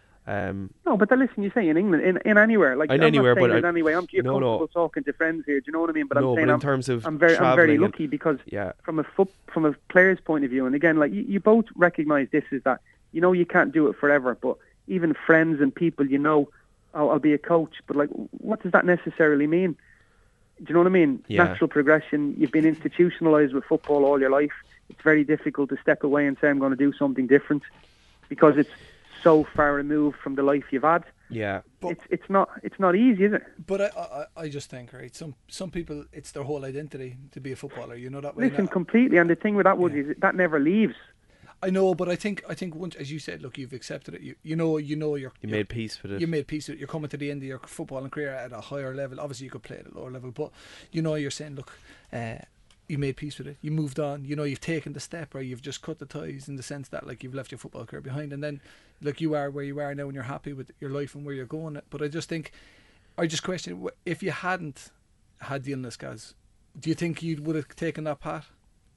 [SPEAKER 4] No, but listen, you say in England, in anywhere, like I'm
[SPEAKER 5] anywhere,
[SPEAKER 4] not saying
[SPEAKER 5] but
[SPEAKER 4] it anyway. I'm comfortable talking to friends here. Do you know what I mean? But I'm saying,
[SPEAKER 5] but in terms of
[SPEAKER 4] I'm very lucky because
[SPEAKER 5] yeah.
[SPEAKER 4] from a player's point of view, and again, like you both recognise this, is that you know you can't do it forever, but even friends and people, you know, I'll be a coach, but like, what does that necessarily mean? Do you know what I mean?
[SPEAKER 5] Yeah.
[SPEAKER 4] Natural progression. You've been institutionalised with football all your life. It's very difficult to step away and say I'm going to do something different because it's so far removed from the life you've had.
[SPEAKER 5] Yeah,
[SPEAKER 4] but it's not easy, is it?
[SPEAKER 3] But I just think, right, some people, it's their whole identity to be a footballer. You know that way.
[SPEAKER 4] Listen, completely. And the thing with that is that never leaves.
[SPEAKER 3] I know, but I think once, as you said, look, you've accepted it. You know you
[SPEAKER 5] made peace with it.
[SPEAKER 3] You made peace with it. You're coming to the end of your footballing career at a higher level. Obviously, you could play at a lower level, but you know, you're saying, look, you made peace with it. You moved on. You know, you've taken the step, or you've just cut the ties in the sense that, like, you've left your football career behind, and then, look, you are where you are now, and you're happy with your life and where you're going. But I just question, if you hadn't had the illness, guys, do you think you would have taken that path?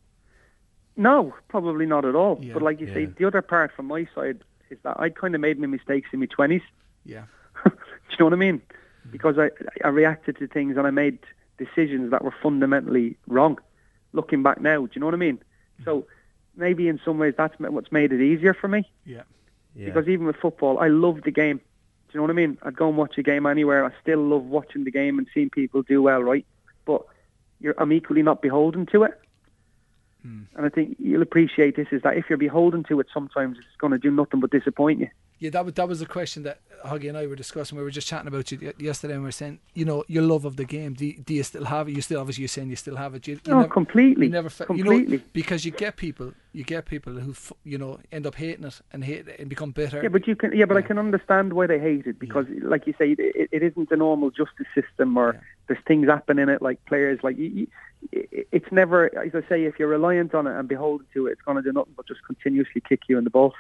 [SPEAKER 4] No, probably not at all.
[SPEAKER 3] Yeah.
[SPEAKER 4] But like you say, the other part from my side is that I kind of made my mistakes in my 20s.
[SPEAKER 3] Yeah.
[SPEAKER 4] Do you know what I mean? Because I reacted to things and I made decisions that were fundamentally wrong. Looking back now, do you know what I mean? So maybe in some ways that's what's made it easier for me.
[SPEAKER 3] Yeah.
[SPEAKER 4] Because even with football, I love the game. Do you know what I mean? I'd go and watch a game anywhere. I still love watching the game and seeing people do well, right? But I'm equally not beholden to it. And I think you'll appreciate this, is that if you're beholden to it, sometimes it's going to do nothing but disappoint you.
[SPEAKER 3] Yeah, that was a question that Hoggy and I were discussing. We were just chatting about you yesterday, and we were saying, you know, your love of the game. Do you still have it? You still, obviously, you're saying you still have it.
[SPEAKER 4] Completely.
[SPEAKER 3] You never,
[SPEAKER 4] completely.
[SPEAKER 3] You know, because you get people who, you know, end up hating it and become bitter.
[SPEAKER 4] Yeah, but I can understand why they hate it, because, like you say, it isn't a normal justice system, or there's things happening in it, like players, like it's never, as I say, if you're reliant on it and beholden to it, it's going to do nothing but just continuously kick you in the balls.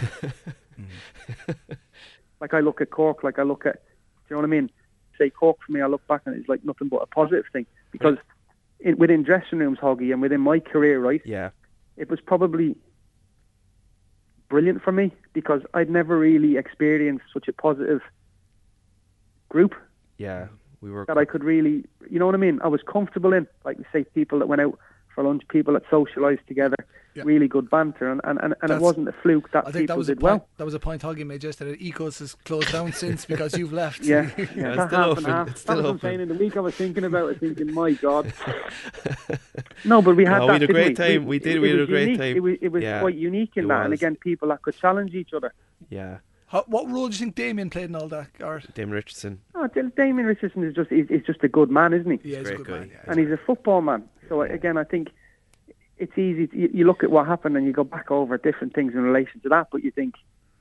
[SPEAKER 4] Like I look at Cork, do you know what I mean? Say Cork for me, I look back and it's like nothing but a positive thing, because within dressing rooms, Hoggy, and within my career, right?
[SPEAKER 5] Yeah.
[SPEAKER 4] It was probably brilliant for me because I'd never really experienced such a positive group.
[SPEAKER 5] Yeah.
[SPEAKER 4] That I could really, you know what I mean? I was comfortable in, like we say, people that went out for lunch, people that socialised together, really good banter, and it wasn't a fluke that people did well.
[SPEAKER 3] That was a point Hoggy made yesterday. Ecos has closed down since because you've left.
[SPEAKER 4] Yeah,
[SPEAKER 5] it's
[SPEAKER 4] that
[SPEAKER 5] still
[SPEAKER 4] half
[SPEAKER 5] open.
[SPEAKER 4] and half.
[SPEAKER 5] It's still
[SPEAKER 4] That's what I'm
[SPEAKER 5] open.
[SPEAKER 4] saying. In the week I was thinking about it, thinking, my God. No, but we had that.
[SPEAKER 5] We had a great
[SPEAKER 4] didn't we?
[SPEAKER 5] time. We had a great time.
[SPEAKER 4] It was quite unique in that, and again, people that could challenge each other.
[SPEAKER 5] Yeah.
[SPEAKER 3] What role do you think Damien played in all that, Garrett?
[SPEAKER 2] Damien Richardson.
[SPEAKER 4] Oh, Damien Richardson is just a good man, isn't he?
[SPEAKER 3] Yeah, he's a good
[SPEAKER 2] guy.
[SPEAKER 3] man. Yeah,
[SPEAKER 4] and he's a football man. So again, I think it's easy. You look at what happened and you go back over different things in relation to that, but you think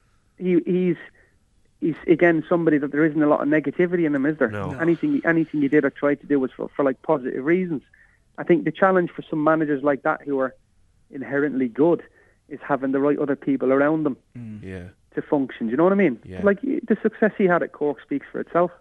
[SPEAKER 4] he's again somebody that there isn't a lot of negativity in him, is there?
[SPEAKER 2] No.
[SPEAKER 4] Anything you did or tried to do was for like positive reasons. I think the challenge for some managers like that who are inherently good is having the right other people around them to function. Do you know what I mean?
[SPEAKER 2] Yeah.
[SPEAKER 4] Like the success he had at Cork speaks for itself.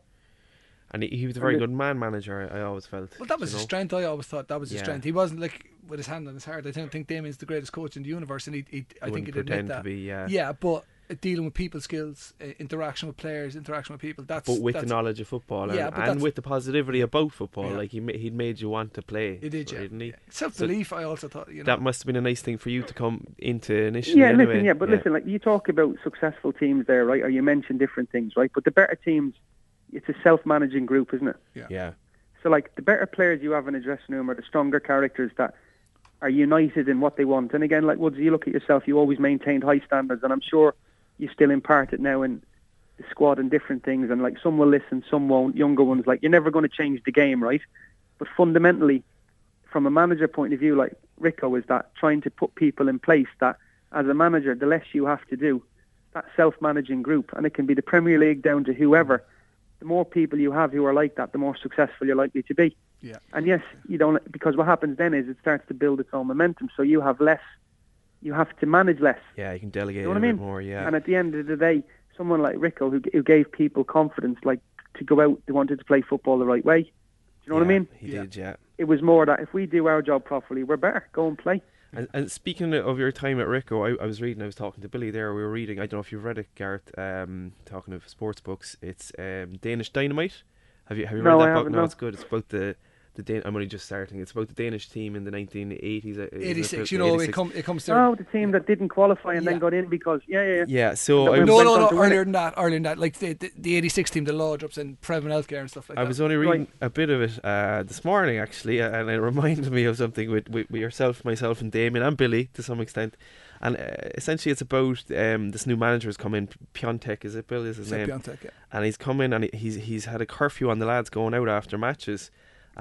[SPEAKER 2] And he was a very good man manager, I always felt.
[SPEAKER 3] Well, that was his strength. I always thought that was his strength. He wasn't like with his hand on his heart. I don't think Damien's the greatest coach in the universe, and I think he'd admit that.
[SPEAKER 2] To be,
[SPEAKER 3] yeah, but dealing with people skills, interaction with players, interaction with people. But
[SPEAKER 2] with the knowledge of football and with the positivity about football, like he'd made you want to play.
[SPEAKER 3] He did,
[SPEAKER 2] didn't he?
[SPEAKER 3] Yeah. Self-belief. I also thought
[SPEAKER 2] that must have been a nice thing for you to come into initially.
[SPEAKER 4] Yeah,
[SPEAKER 2] anyway.
[SPEAKER 4] listen, like you talk about successful teams there, right? Or you mention different things, right? But the better teams, it's a self-managing group, isn't it?
[SPEAKER 2] Yeah.
[SPEAKER 4] So like the better players you have in a dressing room are the stronger characters that are united in what they want. And again, like Woods, you look at yourself, you always maintained high standards, and I'm sure you still impart it now in the squad and different things. And like some will listen, some won't. Younger ones, like you're never going to change the game, right? But fundamentally, from a manager point of view, like Rico, is that trying to put people in place that, as a manager, the less you have to do, that self-managing group, and it can be the Premier League down to whoever. The more people you have who are like that, the more successful you're likely to be.
[SPEAKER 3] Yeah.
[SPEAKER 4] And yes, you don't, because what happens then is it starts to build its own momentum. So you have less, you have to manage less.
[SPEAKER 2] Yeah, you can delegate
[SPEAKER 4] a bit
[SPEAKER 2] more. Yeah.
[SPEAKER 4] And at the end of the day, someone like Rico, who gave people confidence, like to go out, they wanted to play football the right way. Do you know what I mean?
[SPEAKER 2] He did. Yeah.
[SPEAKER 4] It was more that if we do our job properly, we're better. Go and play.
[SPEAKER 2] And speaking of your time at Rico, I was talking to Billy there, we were reading, I don't know if you've read it, Gareth, talking of sports books, it's Danish Dynamite. Have you read that book? No, it's good. It's about I'm only just starting. It's about the Danish team in the 1980s.
[SPEAKER 3] 86, it comes there.
[SPEAKER 4] Oh, the team that didn't qualify and then got in because,
[SPEAKER 2] Yeah, so...
[SPEAKER 3] No, earlier than that. Like the 86 team, the law drops in Previn Healthcare and stuff like that.
[SPEAKER 2] I was only reading a bit of it this morning, actually, and it reminded me of something with yourself, myself and Damien and Billy, to some extent. And essentially it's about this new manager has come in, Piontek, is it, Bill? Is his name?
[SPEAKER 3] Piontek, yeah.
[SPEAKER 2] And he's come in and he's had a curfew on the lads going out after matches.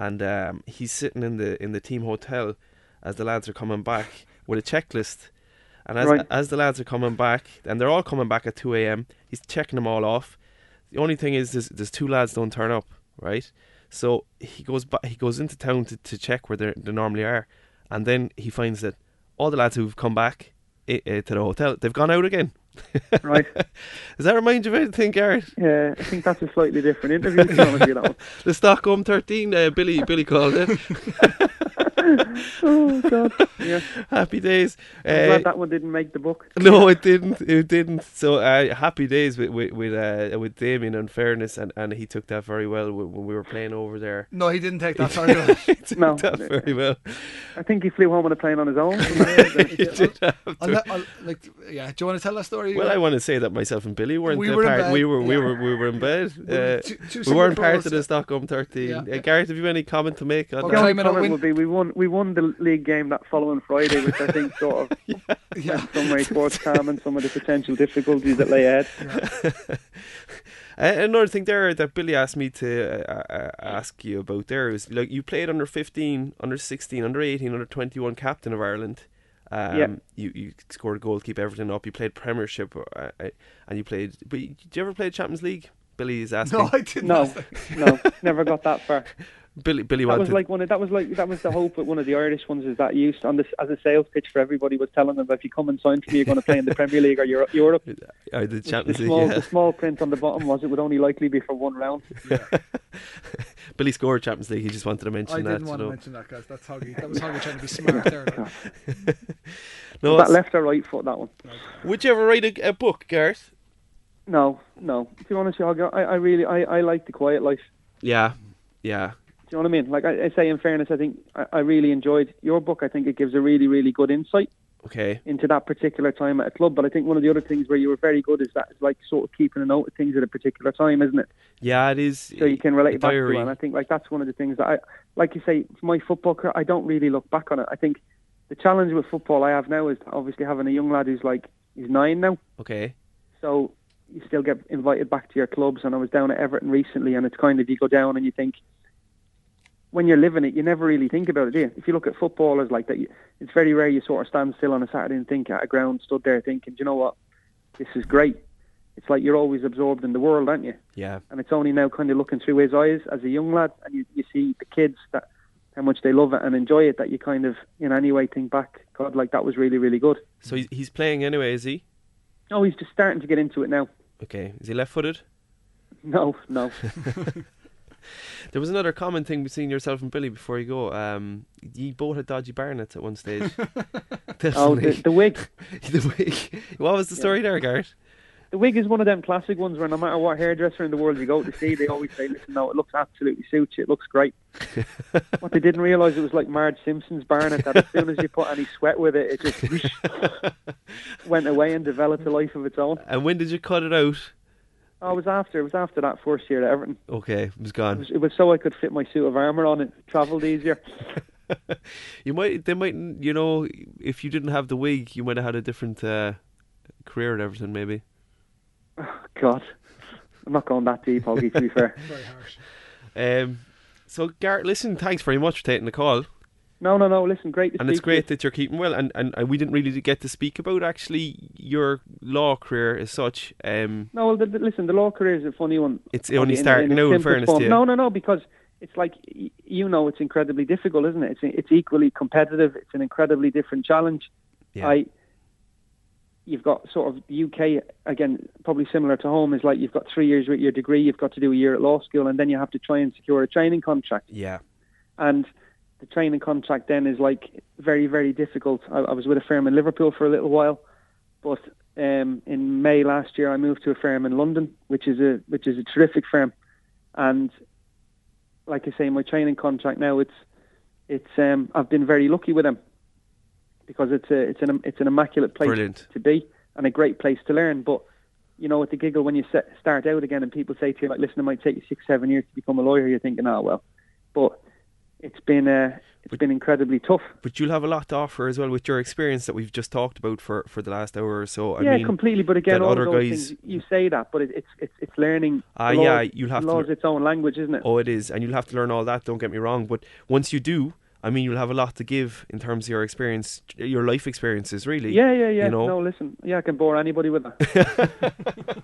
[SPEAKER 2] And he's sitting in the team hotel as the lads are coming back with a checklist. And as the lads are coming back, and they're all coming back at 2 a.m, he's checking them all off. The only thing is there's two lads don't turn up, right? So he goes into town to check where they normally are. And then he finds that all the lads who've come back to the hotel, they've gone out again.
[SPEAKER 4] Right.
[SPEAKER 2] Does that remind you of anything, Gareth?
[SPEAKER 4] Yeah, I think that's a slightly different interview, to be honest with you, that one.
[SPEAKER 2] The Stockholm 13, Billy called it.
[SPEAKER 4] Oh God! Yeah.
[SPEAKER 2] Happy days.
[SPEAKER 4] I'm glad that one didn't make the book.
[SPEAKER 2] No, it didn't. So happy days with Damien, in fairness, and he took that very well when we were playing over there.
[SPEAKER 3] No, he didn't take that very well.
[SPEAKER 2] He took that very well.
[SPEAKER 4] I think he flew home on a plane on his own.
[SPEAKER 2] He did have to.
[SPEAKER 3] Do you want to tell that story?
[SPEAKER 2] Well, I want to say that myself and Billy weren't
[SPEAKER 3] we were in bed.
[SPEAKER 2] We were in bed. We weren't part of the Stockholm 13.
[SPEAKER 3] Yeah.
[SPEAKER 2] Gareth, have you any comment to make on
[SPEAKER 4] The
[SPEAKER 2] that?
[SPEAKER 4] only comment would be we won the league game that following Friday, which I think sort of went some way towards calming some of the potential difficulties that lay ahead.
[SPEAKER 2] Another thing there that Billy asked me to ask you about there is, like, you played under 15, under 16, under 18, under 21 captain of Ireland. You scored a goal to keep everything up. You played Premiership, and you played. But did you ever play Champions League? Billy is asking.
[SPEAKER 3] No, I didn't.
[SPEAKER 4] No, never got that far.
[SPEAKER 2] Billy
[SPEAKER 4] that
[SPEAKER 2] wanted.
[SPEAKER 4] That was the hope with one of the Irish ones, is that used on this as a sales pitch for everybody, was telling them that if you come and sign for me, you're going to play in the Premier League or Europe.
[SPEAKER 2] Or the Champions
[SPEAKER 4] League. The small print on the bottom was it would only likely be for one round.
[SPEAKER 2] Yeah. Billy scored Champions League. He just wanted to mention that.
[SPEAKER 3] I didn't want to mention that, guys. That was Hoggy trying to be smart there.
[SPEAKER 4] No, was that left or right foot, that one?
[SPEAKER 2] Would you ever write a book, Gareth?
[SPEAKER 4] No. To be honest with you, I really like the quiet life.
[SPEAKER 2] Yeah.
[SPEAKER 4] Do you know what I mean? Like I say, in fairness, I think I really enjoyed your book. I think it gives a really, really good insight into that particular time at a club. But I think one of the other things where you were very good is that it's like sort of keeping a note of things at a particular time, isn't it?
[SPEAKER 2] Yeah, it is.
[SPEAKER 4] So you can relate back to it. And I think that's one of the things that like you say, for my football career, I don't really look back on it. I think the challenge with football I have now is obviously having a young lad who's 9 now.
[SPEAKER 2] Okay.
[SPEAKER 4] So you still get invited back to your clubs. And I was down at Everton recently, and it's kind of, you go down and you think, when you're living it, you never really think about it, do you? If you look at footballers like that, it's very rare you sort of stand still on a Saturday and think at a ground, stood there thinking, do you know what, this is great. It's like you're always absorbed in the world, aren't you?
[SPEAKER 5] Yeah.
[SPEAKER 4] And it's only now kind of looking through his eyes as a young lad, and you see the kids, that how much they love it and enjoy it, that you kind of, in any way, think back, God, like that was really, really good.
[SPEAKER 5] So he's playing anyway, is he?
[SPEAKER 4] No, he's just starting to get into it now.
[SPEAKER 5] Okay. Is he left-footed?
[SPEAKER 4] No.
[SPEAKER 5] There was another common thing between yourself and Billy before you go. You both had dodgy barnets at one stage.
[SPEAKER 4] Oh, the wig.
[SPEAKER 5] The wig. What was the story there, Garrett?
[SPEAKER 4] The wig is one of them classic ones where no matter what hairdresser in the world you go to see, they always say, listen, no, it looks absolutely suits you, it looks great. What they didn't realise, it was like Marge Simpson's barnet, that as soon as you put any sweat with it, it just whoosh, went away and developed a life of its own.
[SPEAKER 5] And when did you cut it out?
[SPEAKER 4] Oh, it was after that first year at Everton.
[SPEAKER 5] Okay, it was gone.
[SPEAKER 4] It was so I could fit my suit of armour on and travelled easier.
[SPEAKER 5] They might, you know, if you didn't have the wig, you might have had a different career at Everton, maybe.
[SPEAKER 4] Oh, God. I'm not going that deep, Hoggy, to be fair.
[SPEAKER 3] Very harsh.
[SPEAKER 5] So, Garrett, listen, thanks very much for taking the call.
[SPEAKER 4] No, listen, great to speak.
[SPEAKER 5] And it's great that you're keeping well. And we didn't really get to speak about, actually, your law career as such.
[SPEAKER 4] No, well, listen, the law career is a funny one.
[SPEAKER 5] It's only starting now, in fairness to you.
[SPEAKER 4] No, because it's like, it's incredibly difficult, isn't it? It's equally competitive. It's an incredibly different challenge.
[SPEAKER 5] Yeah.
[SPEAKER 4] You've got sort of the UK, again, probably similar to home, is like you've got 3 years with your degree, you've got to do a year at law school, and then you have to try and secure a training contract.
[SPEAKER 5] Yeah.
[SPEAKER 4] And the training contract then is like very, very difficult. I was with a firm in Liverpool for a little while, but in May last year I moved to a firm in London, which is a terrific firm. And like I say, my training contract now, I've been very lucky with them, because it's an immaculate place
[SPEAKER 5] Brilliant.
[SPEAKER 4] To be, and a great place to learn. But at the giggle, when you start out again and people say to you, like, listen, it might take you 6-7 years to become a lawyer, you're thinking, oh well. But it's been incredibly tough.
[SPEAKER 5] But you'll have a lot to offer as well with your experience that we've just talked about for the last hour or so. I mean,
[SPEAKER 4] completely. But again, all
[SPEAKER 5] other
[SPEAKER 4] those
[SPEAKER 5] guys,
[SPEAKER 4] things, you say that, but it's learning.
[SPEAKER 5] You'll have
[SPEAKER 4] law's its own language, isn't it?
[SPEAKER 5] Oh, it is, and you'll have to learn all that. Don't get me wrong, but once you do, I mean, you'll have a lot to give in terms of your experience, your life experiences, really.
[SPEAKER 4] Yeah.
[SPEAKER 5] You know?
[SPEAKER 4] No, listen, I can bore anybody with that.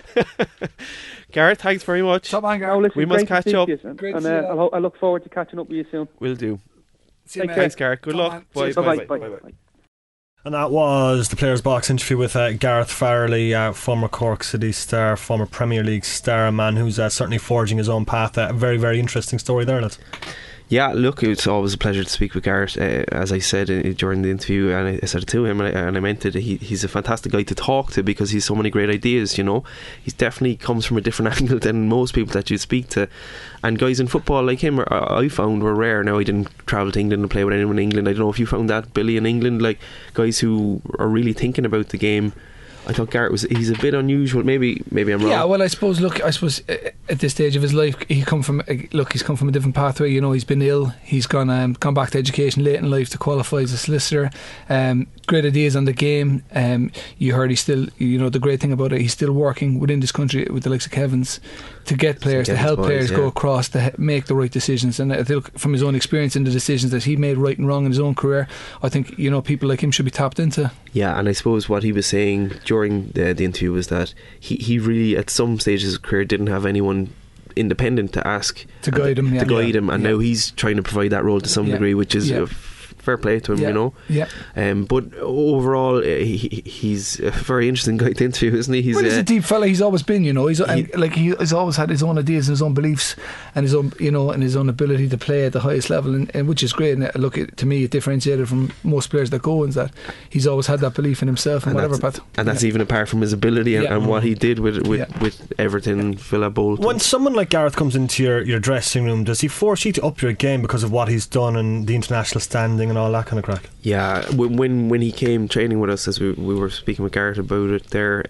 [SPEAKER 5] Garrett, thanks very much.
[SPEAKER 3] Top man, Garrett.
[SPEAKER 4] No, listen,
[SPEAKER 5] we must catch up.
[SPEAKER 4] And I look forward to catching up with you soon.
[SPEAKER 5] Will do.
[SPEAKER 3] See you, mate.
[SPEAKER 5] Thanks, Garrett. Good luck.
[SPEAKER 3] Man.
[SPEAKER 5] Bye.
[SPEAKER 4] Bye.
[SPEAKER 1] And that was the Players Box interview with Gareth Farrelly, former Cork City star, former Premier League star, a man who's certainly forging his own path. A very, very interesting story there, lads.
[SPEAKER 2] Yeah, look, it's always a pleasure to speak with Garrett. As I said during the interview, and I said it to him, and I meant it, he's a fantastic guy to talk to, because he's so many great ideas, you know. He definitely comes from a different angle than most people that you speak to. And guys in football like him, I found, were rare. Now, I didn't travel to England and play with anyone in England. I don't know if you found that, Billy, in England, like guys who are really thinking about the game. I thought Garrett he's a bit unusual. Maybe I'm wrong.
[SPEAKER 3] Yeah, well, I suppose at this stage of his life, he's come from a different pathway. You know, he's been ill. He's gone back to education late in life to qualify as a solicitor. Great ideas on the game. You heard he's still, the great thing about it, he's still working within this country with the likes of Kevin's to get players, to help players go across, to make the right decisions. And I think from his own experience in the decisions that he made right and wrong in his own career, I think people like him should be tapped into.
[SPEAKER 2] Yeah, and I suppose what he was saying during the interview was that he really, at some stages of his career, didn't have anyone independent to ask
[SPEAKER 3] to guide him,
[SPEAKER 2] and now he's trying to provide that role to some degree, which is fair play to him, you know.
[SPEAKER 3] Yeah.
[SPEAKER 2] But overall, he's a very interesting guy to interview, isn't he?
[SPEAKER 3] He's a deep fella. He's always been, he's always had his own ideas and his own beliefs and his own, and his own ability to play at the highest level, and which is great. And look, to me, it differentiated from most players that go, is that he's always had that belief in himself and whatever path.
[SPEAKER 2] And that's even apart from his ability and what he did with Everton, Villa, Bolton.
[SPEAKER 1] When someone like Gareth comes into your dressing room, does he force you to up your game because of what he's done and the international standing and all that kind of crack?
[SPEAKER 2] Yeah, when he came training with us, as we were speaking with Garrett about it there,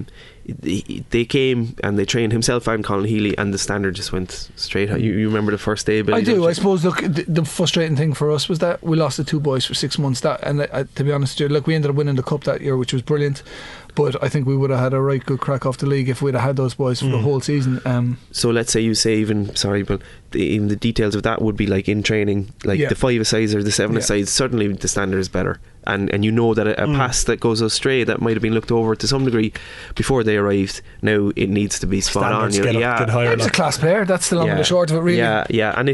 [SPEAKER 2] they came and they trained himself and Colin Healy, and the standard just went straight out. You remember the first day, Billy?
[SPEAKER 3] I do. I suppose, look, the frustrating thing for us was that we lost the two boys for 6 months, and to be honest with you, we ended up winning the cup that year, which was brilliant. but I think we would have had a right good crack off the league if we'd have had those boys for the whole season.
[SPEAKER 2] So let's say you say even the details of that would be like in training, like the 5-a-sides or the 7-a-sides, certainly the standard is better, and you know that a pass that goes astray that might have been looked over to some degree before they arrived, now it needs to be spot on.
[SPEAKER 1] Get higher.
[SPEAKER 3] He's a class player, that's the long and the short of it, really.
[SPEAKER 2] And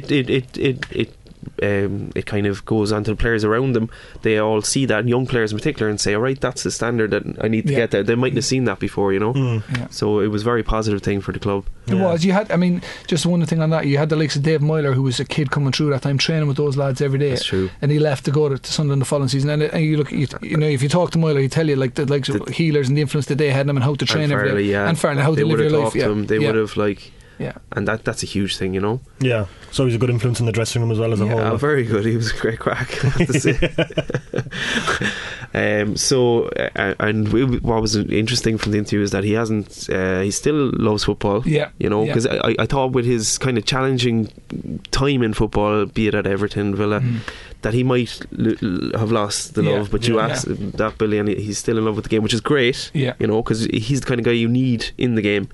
[SPEAKER 2] it kind of goes on to the players around them. They all see that, and young players in particular, and say, alright, that's the standard that I need to get there. They mightn't have seen that before, so it was a very positive thing for the club.
[SPEAKER 3] It was. You had, I mean, just one thing on that, you had the likes of Dave Myler, who was a kid coming through that time training with those lads every day.
[SPEAKER 2] That's true.
[SPEAKER 3] And he left to go to Sunderland the following season, and you look, if you talk to Myler, he'd tell you like the likes of healers and the influence that they had on him and how to train every day, and Farley, how to live your life.
[SPEAKER 2] They would have and that's a huge thing,
[SPEAKER 1] Yeah, so he's a good influence in the dressing room as well as a whole.
[SPEAKER 2] Yeah, very good. He was a great crack, I have to say. What was interesting from the interview is that he hasn't. He still loves football. Because I thought with his kind of challenging time in football, be it at Everton, Villa, that he might have lost the love. But you asked that Billy, and he's still in love with the game, which is great. Because he's the kind of guy you need in the game.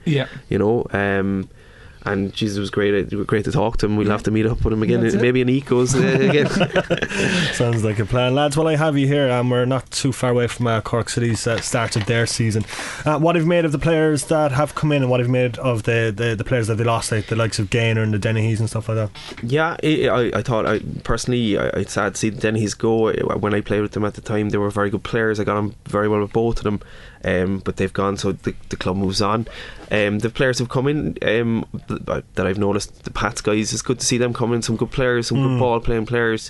[SPEAKER 2] And Jesus, it was great to talk to him. We'll have to meet up with him again, maybe in Ecos again.
[SPEAKER 1] Sounds like a plan, lads. Well, I have you here, and we're not too far away from Cork City's started their season. What have you made of the players that have come in, and what have you made of the players that they lost, like the likes of Gaynor and the Dennehy's and stuff like that?
[SPEAKER 2] Yeah, I thought, personally, it's sad to see the Dennehy's go. When I played with them at the time, they were very good players. I got on very well with both of them. But they've gone, so the club moves on. The players have come in that I've noticed. The Pats guys, it's good to see them come in. Some good players, some good ball playing players.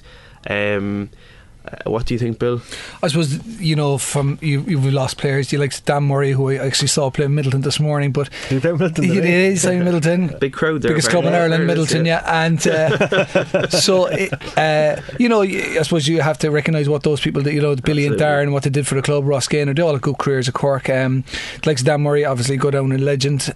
[SPEAKER 2] What do you think, Bill?
[SPEAKER 3] I suppose, from you've lost players. You like Dan Murray, who I actually saw play Middleton this morning. But
[SPEAKER 1] he played Middleton today?
[SPEAKER 3] It is Middleton,
[SPEAKER 2] big crowd there,
[SPEAKER 3] biggest club in Ireland, Middleton, and so I suppose you have to recognise what those people did. Billy and Darren, what they did for the club. Ross Gaynor, they all had good careers at Cork. Like Dan Murray, obviously go down in legend.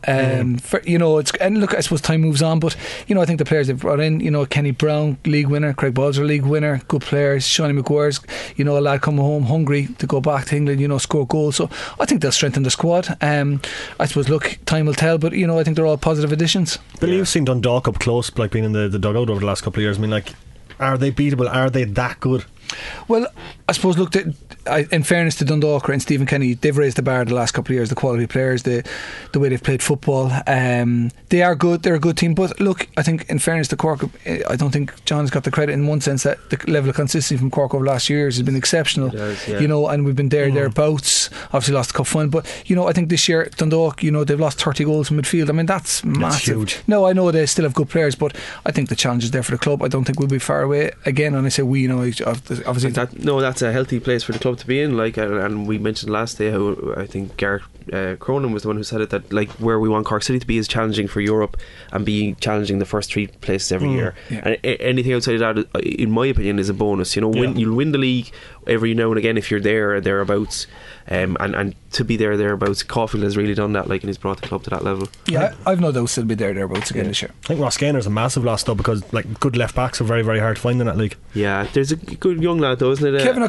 [SPEAKER 3] It's, and look, I suppose time moves on, but I think the players they've brought in, Kenny Brown, league winner, Craig Balzer, league winner, good players. Shawnee McGuire, a lad coming home hungry to go back to England, score goals. So I think they'll strengthen the squad. I suppose, look, time will tell, but I think they're all positive additions.
[SPEAKER 1] Billy, you've seen Dundalk up close, like being in the dugout over the last couple of years. I mean, like, are they beatable? Are they that good?
[SPEAKER 3] Well, I suppose, look, in fairness to Dundalk and Stephen Kenny, they've raised the bar the last couple of years, the quality of players, the way they've played football. They are good, they're a good team, but look, I think in fairness to Cork, I don't think John's got the credit in one sense that the level of consistency from Cork over the last years has been exceptional. And we've been thereabouts, obviously lost the cup final, but I think this year Dundalk, they've lost 30 goals from midfield. I mean, that's massive.
[SPEAKER 1] Huge.
[SPEAKER 3] No, I know they still have good players, but I think the challenge is there for the club. I don't think we'll be far away again. And I say we, obviously
[SPEAKER 2] that's a healthy place for the club to be in, and we mentioned last day how I think Gareth Cronin was the one who said it, that where we want Cork City to be is challenging for Europe and be challenging the first 3 places every year, and anything outside of that, in my opinion, is a bonus. You'll win the league every now and again if you're there or thereabouts, and to be thereabouts. Caulfield has really done that, and he's brought the club to that level.
[SPEAKER 3] I've no doubt he'll be thereabouts again this year.
[SPEAKER 1] I think Ross Gaynor's a massive loss though, because good left backs are very, very hard to find in that league.
[SPEAKER 2] Yeah, there's a good young lad though, isn't it?
[SPEAKER 3] Kevin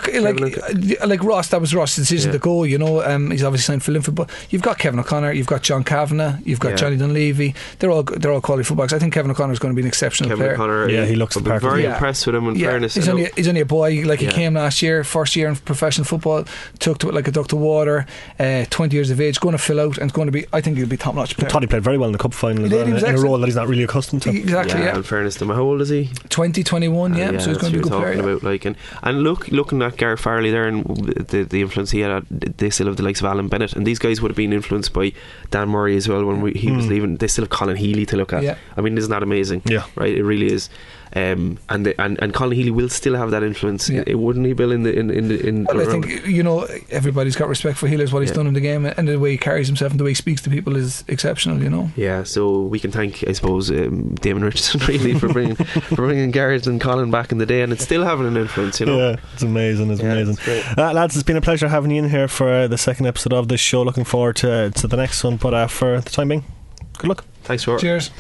[SPEAKER 3] like Ross, that was Ross's decision to go. He's obviously signed for Linford, but you've got Kevin O'Connor, you've got John Kavanagh, you've got Johnny Dunleavy. They're all quality fullbacks. I think Kevin O'Connor is going to be an exceptional player.
[SPEAKER 2] O'Connor,
[SPEAKER 1] he looks the part.
[SPEAKER 2] Very impressed with him. In fairness,
[SPEAKER 3] he's only a boy. He came last year, first year in professional football, took to it like a duck to water. 20 years of age, going to fill out, and going to be. I think he'll be top notch player.
[SPEAKER 1] I thought he played very well in the cup final in a role that he's not really accustomed to.
[SPEAKER 3] Exactly.
[SPEAKER 2] In fairness to him, how old is he?
[SPEAKER 3] 21. So he's going to be a good player.
[SPEAKER 2] About, and looking at Gareth Farley there and the influence he had, they still have the likes of Alan Bennett, and these guys would have been influenced by Dan Murray as well when he was leaving. They still have Colin Healy to look at. I mean, isn't that amazing? Right, it really is. And Colin Healy will still have that influence. It wouldn't he, Bill? I
[SPEAKER 3] think everybody's got respect for Healers, what he's done in the game, and the way he carries himself and the way he speaks to people is exceptional.
[SPEAKER 2] Yeah, so we can thank, I suppose, Damon Richardson really for bringing Gareth and Colin back in the day, and it's still having an influence.
[SPEAKER 1] Yeah, it's amazing. It's amazing. Lads, it's been a pleasure having you in here for the second episode of this show. Looking forward to the next one, but for the time being, good luck.
[SPEAKER 2] Thanks for
[SPEAKER 3] Cheers.